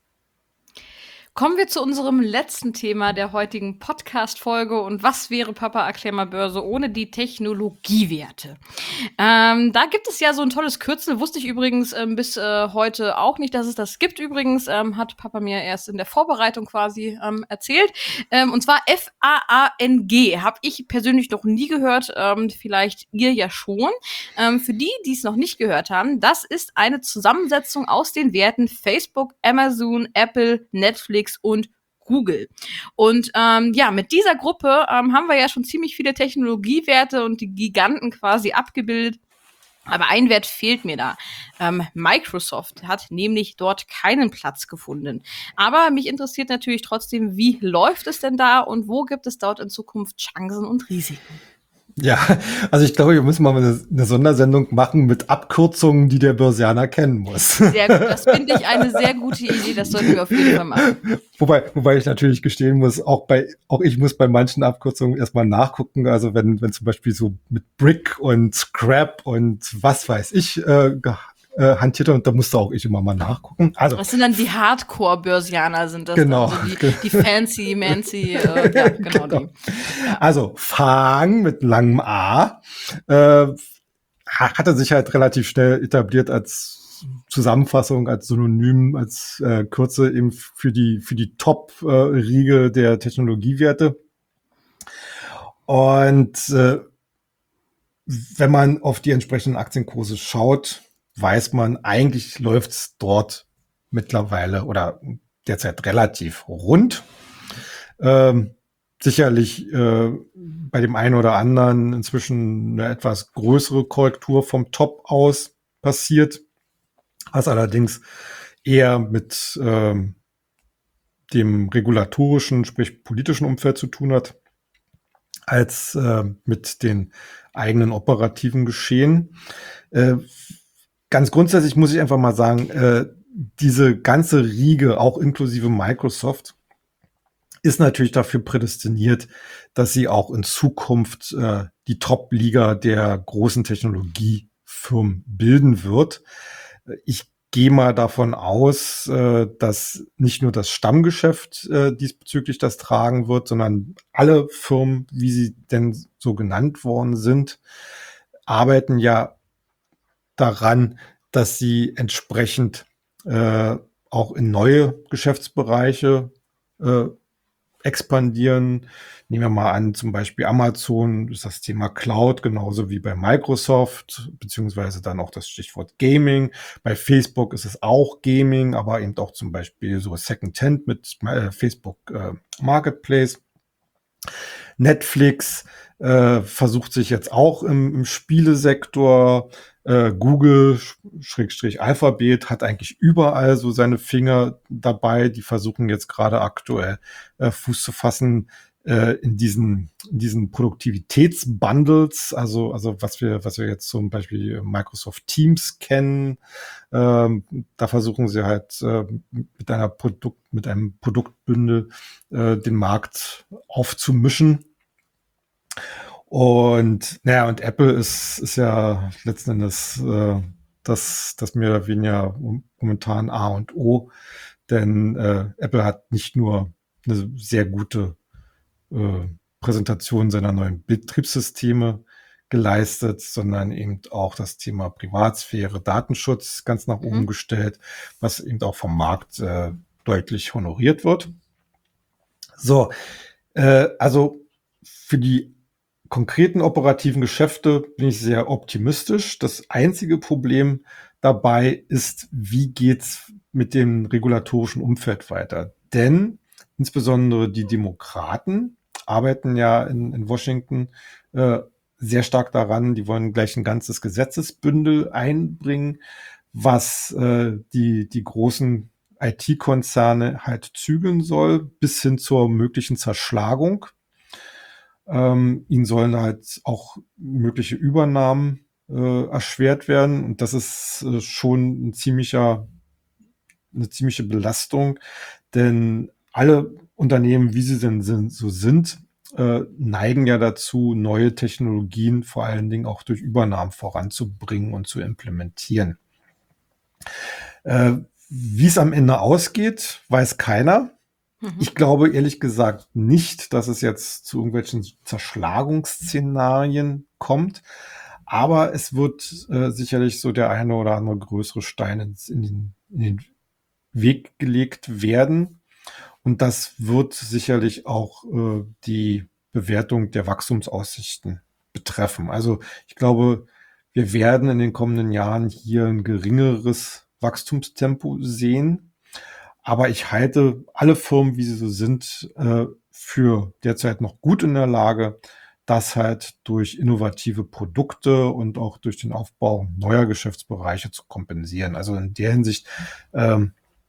Kommen wir zu unserem letzten Thema der heutigen Podcast-Folge. Und was wäre Papa Erklär mal Börse ohne die Technologiewerte? Ähm, da gibt es ja so ein tolles Kürzel, wusste ich übrigens ähm, bis äh, heute auch nicht, dass es das gibt. Übrigens ähm, hat Papa mir erst in der Vorbereitung quasi ähm, erzählt. Ähm, und zwar F A A N G. Habe ich persönlich noch nie gehört, ähm, vielleicht ihr ja schon. Ähm, für die, die es noch nicht gehört haben, das ist eine Zusammensetzung aus den Werten Facebook, Amazon, Apple, Netflix und Google. Und ähm, ja, mit dieser Gruppe ähm, haben wir ja schon ziemlich viele Technologiewerte und die Giganten quasi abgebildet. Aber ein Wert fehlt mir da. Ähm, Microsoft hat nämlich dort keinen Platz gefunden. Aber mich interessiert natürlich trotzdem, wie läuft es denn da und wo gibt es dort in Zukunft Chancen und Risiken? Ja, also ich glaube, wir müssen mal eine, eine Sondersendung machen mit Abkürzungen, die der Börsianer kennen muss. Sehr gut, das finde ich eine sehr gute Idee, das sollten wir auf jeden Fall machen. Wobei, wobei ich natürlich gestehen muss, auch bei, auch ich muss bei manchen Abkürzungen erstmal nachgucken. Also wenn, wenn zum Beispiel so mit Brick und Scrap und was weiß ich äh, ge äh, hantierte und da musste auch ich immer mal nachgucken. Also Das sind dann die Hardcore-Börsianer, sind das genau. dann, so die, die fancy, mancy, äh, ja, genau, Genau. die. Ja. Also Fang mit langem A äh, hatte sich halt relativ schnell etabliert als Zusammenfassung, als Synonym, als äh, Kürze eben für die für die Top-Riege äh, der Technologiewerte. Und äh, wenn man auf die entsprechenden Aktienkurse schaut, weiß man, eigentlich läuft's dort mittlerweile oder derzeit relativ rund. Ähm, sicherlich äh, bei dem einen oder anderen inzwischen eine etwas größere Korrektur vom Top aus passiert, was allerdings eher mit ähm, dem regulatorischen, sprich politischen Umfeld zu tun hat, als äh, mit den eigenen operativen Geschehen. Äh, ganz grundsätzlich muss ich einfach mal sagen, äh, diese ganze Riege, auch inklusive Microsoft, ist natürlich dafür prädestiniert, dass sie auch in Zukunft äh, die Top-Liga der großen Technologiefirmen bilden wird. Ich gehe mal davon aus, äh, dass nicht nur das Stammgeschäft äh, diesbezüglich das tragen wird, sondern alle Firmen, wie sie denn so genannt worden sind, arbeiten ja daran, dass sie entsprechend äh, auch in neue Geschäftsbereiche äh, expandieren. Nehmen wir mal an, zum Beispiel Amazon ist das Thema Cloud, genauso wie bei Microsoft, beziehungsweise dann auch das Stichwort Gaming. Bei Facebook ist es auch Gaming, aber eben auch zum Beispiel so Second-Hand mit äh, Facebook äh, Marketplace. Netflix äh, versucht sich jetzt auch im, im Spielesektor. Äh, Google, Schrägstrich Alphabet, hat eigentlich überall so seine Finger dabei. Die versuchen jetzt gerade aktuell äh, Fuß zu fassen äh, in diesen, in diesen Produktivitätsbundles, also, also was wir, was wir jetzt zum Beispiel Microsoft Teams kennen. Ähm, da versuchen sie halt äh, mit einer Produkt, mit einem Produktbündel äh, den Markt aufzumischen. Und naja, und Apple ist, ist ja letzten Endes äh, das, das mehr oder weniger momentan A und O, denn äh, Apple hat nicht nur eine sehr gute äh, Präsentation seiner neuen Betriebssysteme geleistet, sondern eben auch das Thema Privatsphäre, Datenschutz ganz nach oben Mhm. gestellt, was eben auch vom Markt äh, deutlich honoriert wird. So, äh, also für die konkreten operativen Geschäfte bin ich sehr optimistisch. Das einzige Problem dabei ist, wie geht's mit dem regulatorischen Umfeld weiter? Denn insbesondere die Demokraten arbeiten ja in, in Washington äh, sehr stark daran, die wollen gleich ein ganzes Gesetzesbündel einbringen, was äh, die, die großen I T-Konzerne halt zügeln soll, bis hin zur möglichen Zerschlagung. Ähm, ihnen sollen halt auch mögliche Übernahmen äh, erschwert werden. Und das ist äh, schon ein ziemlicher, eine ziemliche Belastung, denn alle Unternehmen, wie sie denn sind, so sind, äh, neigen ja dazu, neue Technologien vor allen Dingen auch durch Übernahmen voranzubringen und zu implementieren. Äh, wie es am Ende ausgeht, weiß keiner. Mhm. Ich glaube ehrlich gesagt nicht, dass es jetzt zu irgendwelchen Zerschlagungsszenarien kommt. Aber es wird äh, sicherlich so der eine oder andere größere Stein ins, in, den, in den Weg gelegt werden. Und das wird sicherlich auch äh, die Bewertung der Wachstumsaussichten betreffen. Also ich glaube, wir werden in den kommenden Jahren hier ein geringeres Wachstumstempo sehen. Aber ich halte alle Firmen, wie sie so sind, äh, für derzeit noch gut in der Lage, das halt durch innovative Produkte und auch durch den Aufbau neuer Geschäftsbereiche zu kompensieren. Also in der Hinsicht, ähm,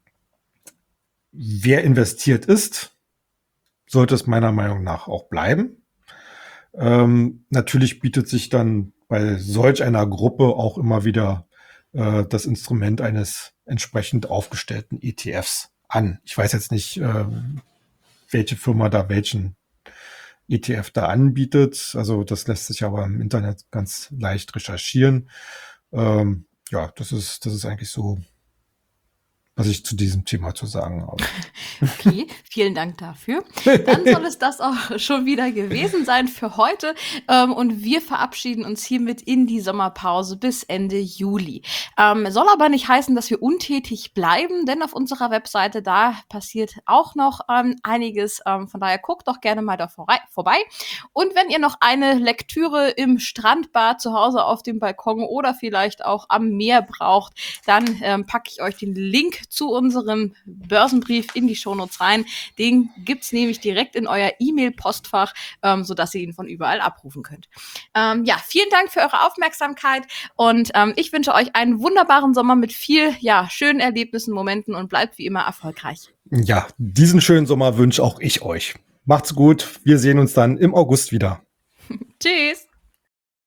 wer investiert ist, sollte es meiner Meinung nach auch bleiben. Ähm, natürlich bietet sich dann bei solch einer Gruppe auch immer wieder äh, das Instrument eines entsprechend aufgestellten E T Fs an. Ich weiß jetzt nicht, äh, welche Firma da welchen E T F da anbietet. Also das lässt sich aber im Internet ganz leicht recherchieren. Ähm, ja, das ist, das ist eigentlich so, was ich zu diesem Thema zu sagen habe. Okay, vielen Dank dafür. Dann soll es das auch schon wieder gewesen sein für heute. Ähm, und wir verabschieden uns hiermit in die Sommerpause bis Ende Juli. Ähm, soll aber nicht heißen, dass wir untätig bleiben, denn auf unserer Webseite, da passiert auch noch ähm, einiges. Ähm, von daher guckt doch gerne mal da vorbei. Und wenn ihr noch eine Lektüre im Strandbad zu Hause auf dem Balkon oder vielleicht auch am Meer braucht, dann ähm, packe ich euch den Link zu unserem Börsenbrief in die Shownotes rein. Den gibt's nämlich direkt in euer E-Mail-Postfach, ähm, sodass ihr ihn von überall abrufen könnt. Ähm, ja, vielen Dank für eure Aufmerksamkeit und ähm, ich wünsche euch einen wunderbaren Sommer mit viel, ja, schönen Erlebnissen, Momenten und bleibt wie immer erfolgreich. Ja, diesen schönen Sommer wünsche auch ich euch. Macht's gut. Wir sehen uns dann im August wieder. Tschüss.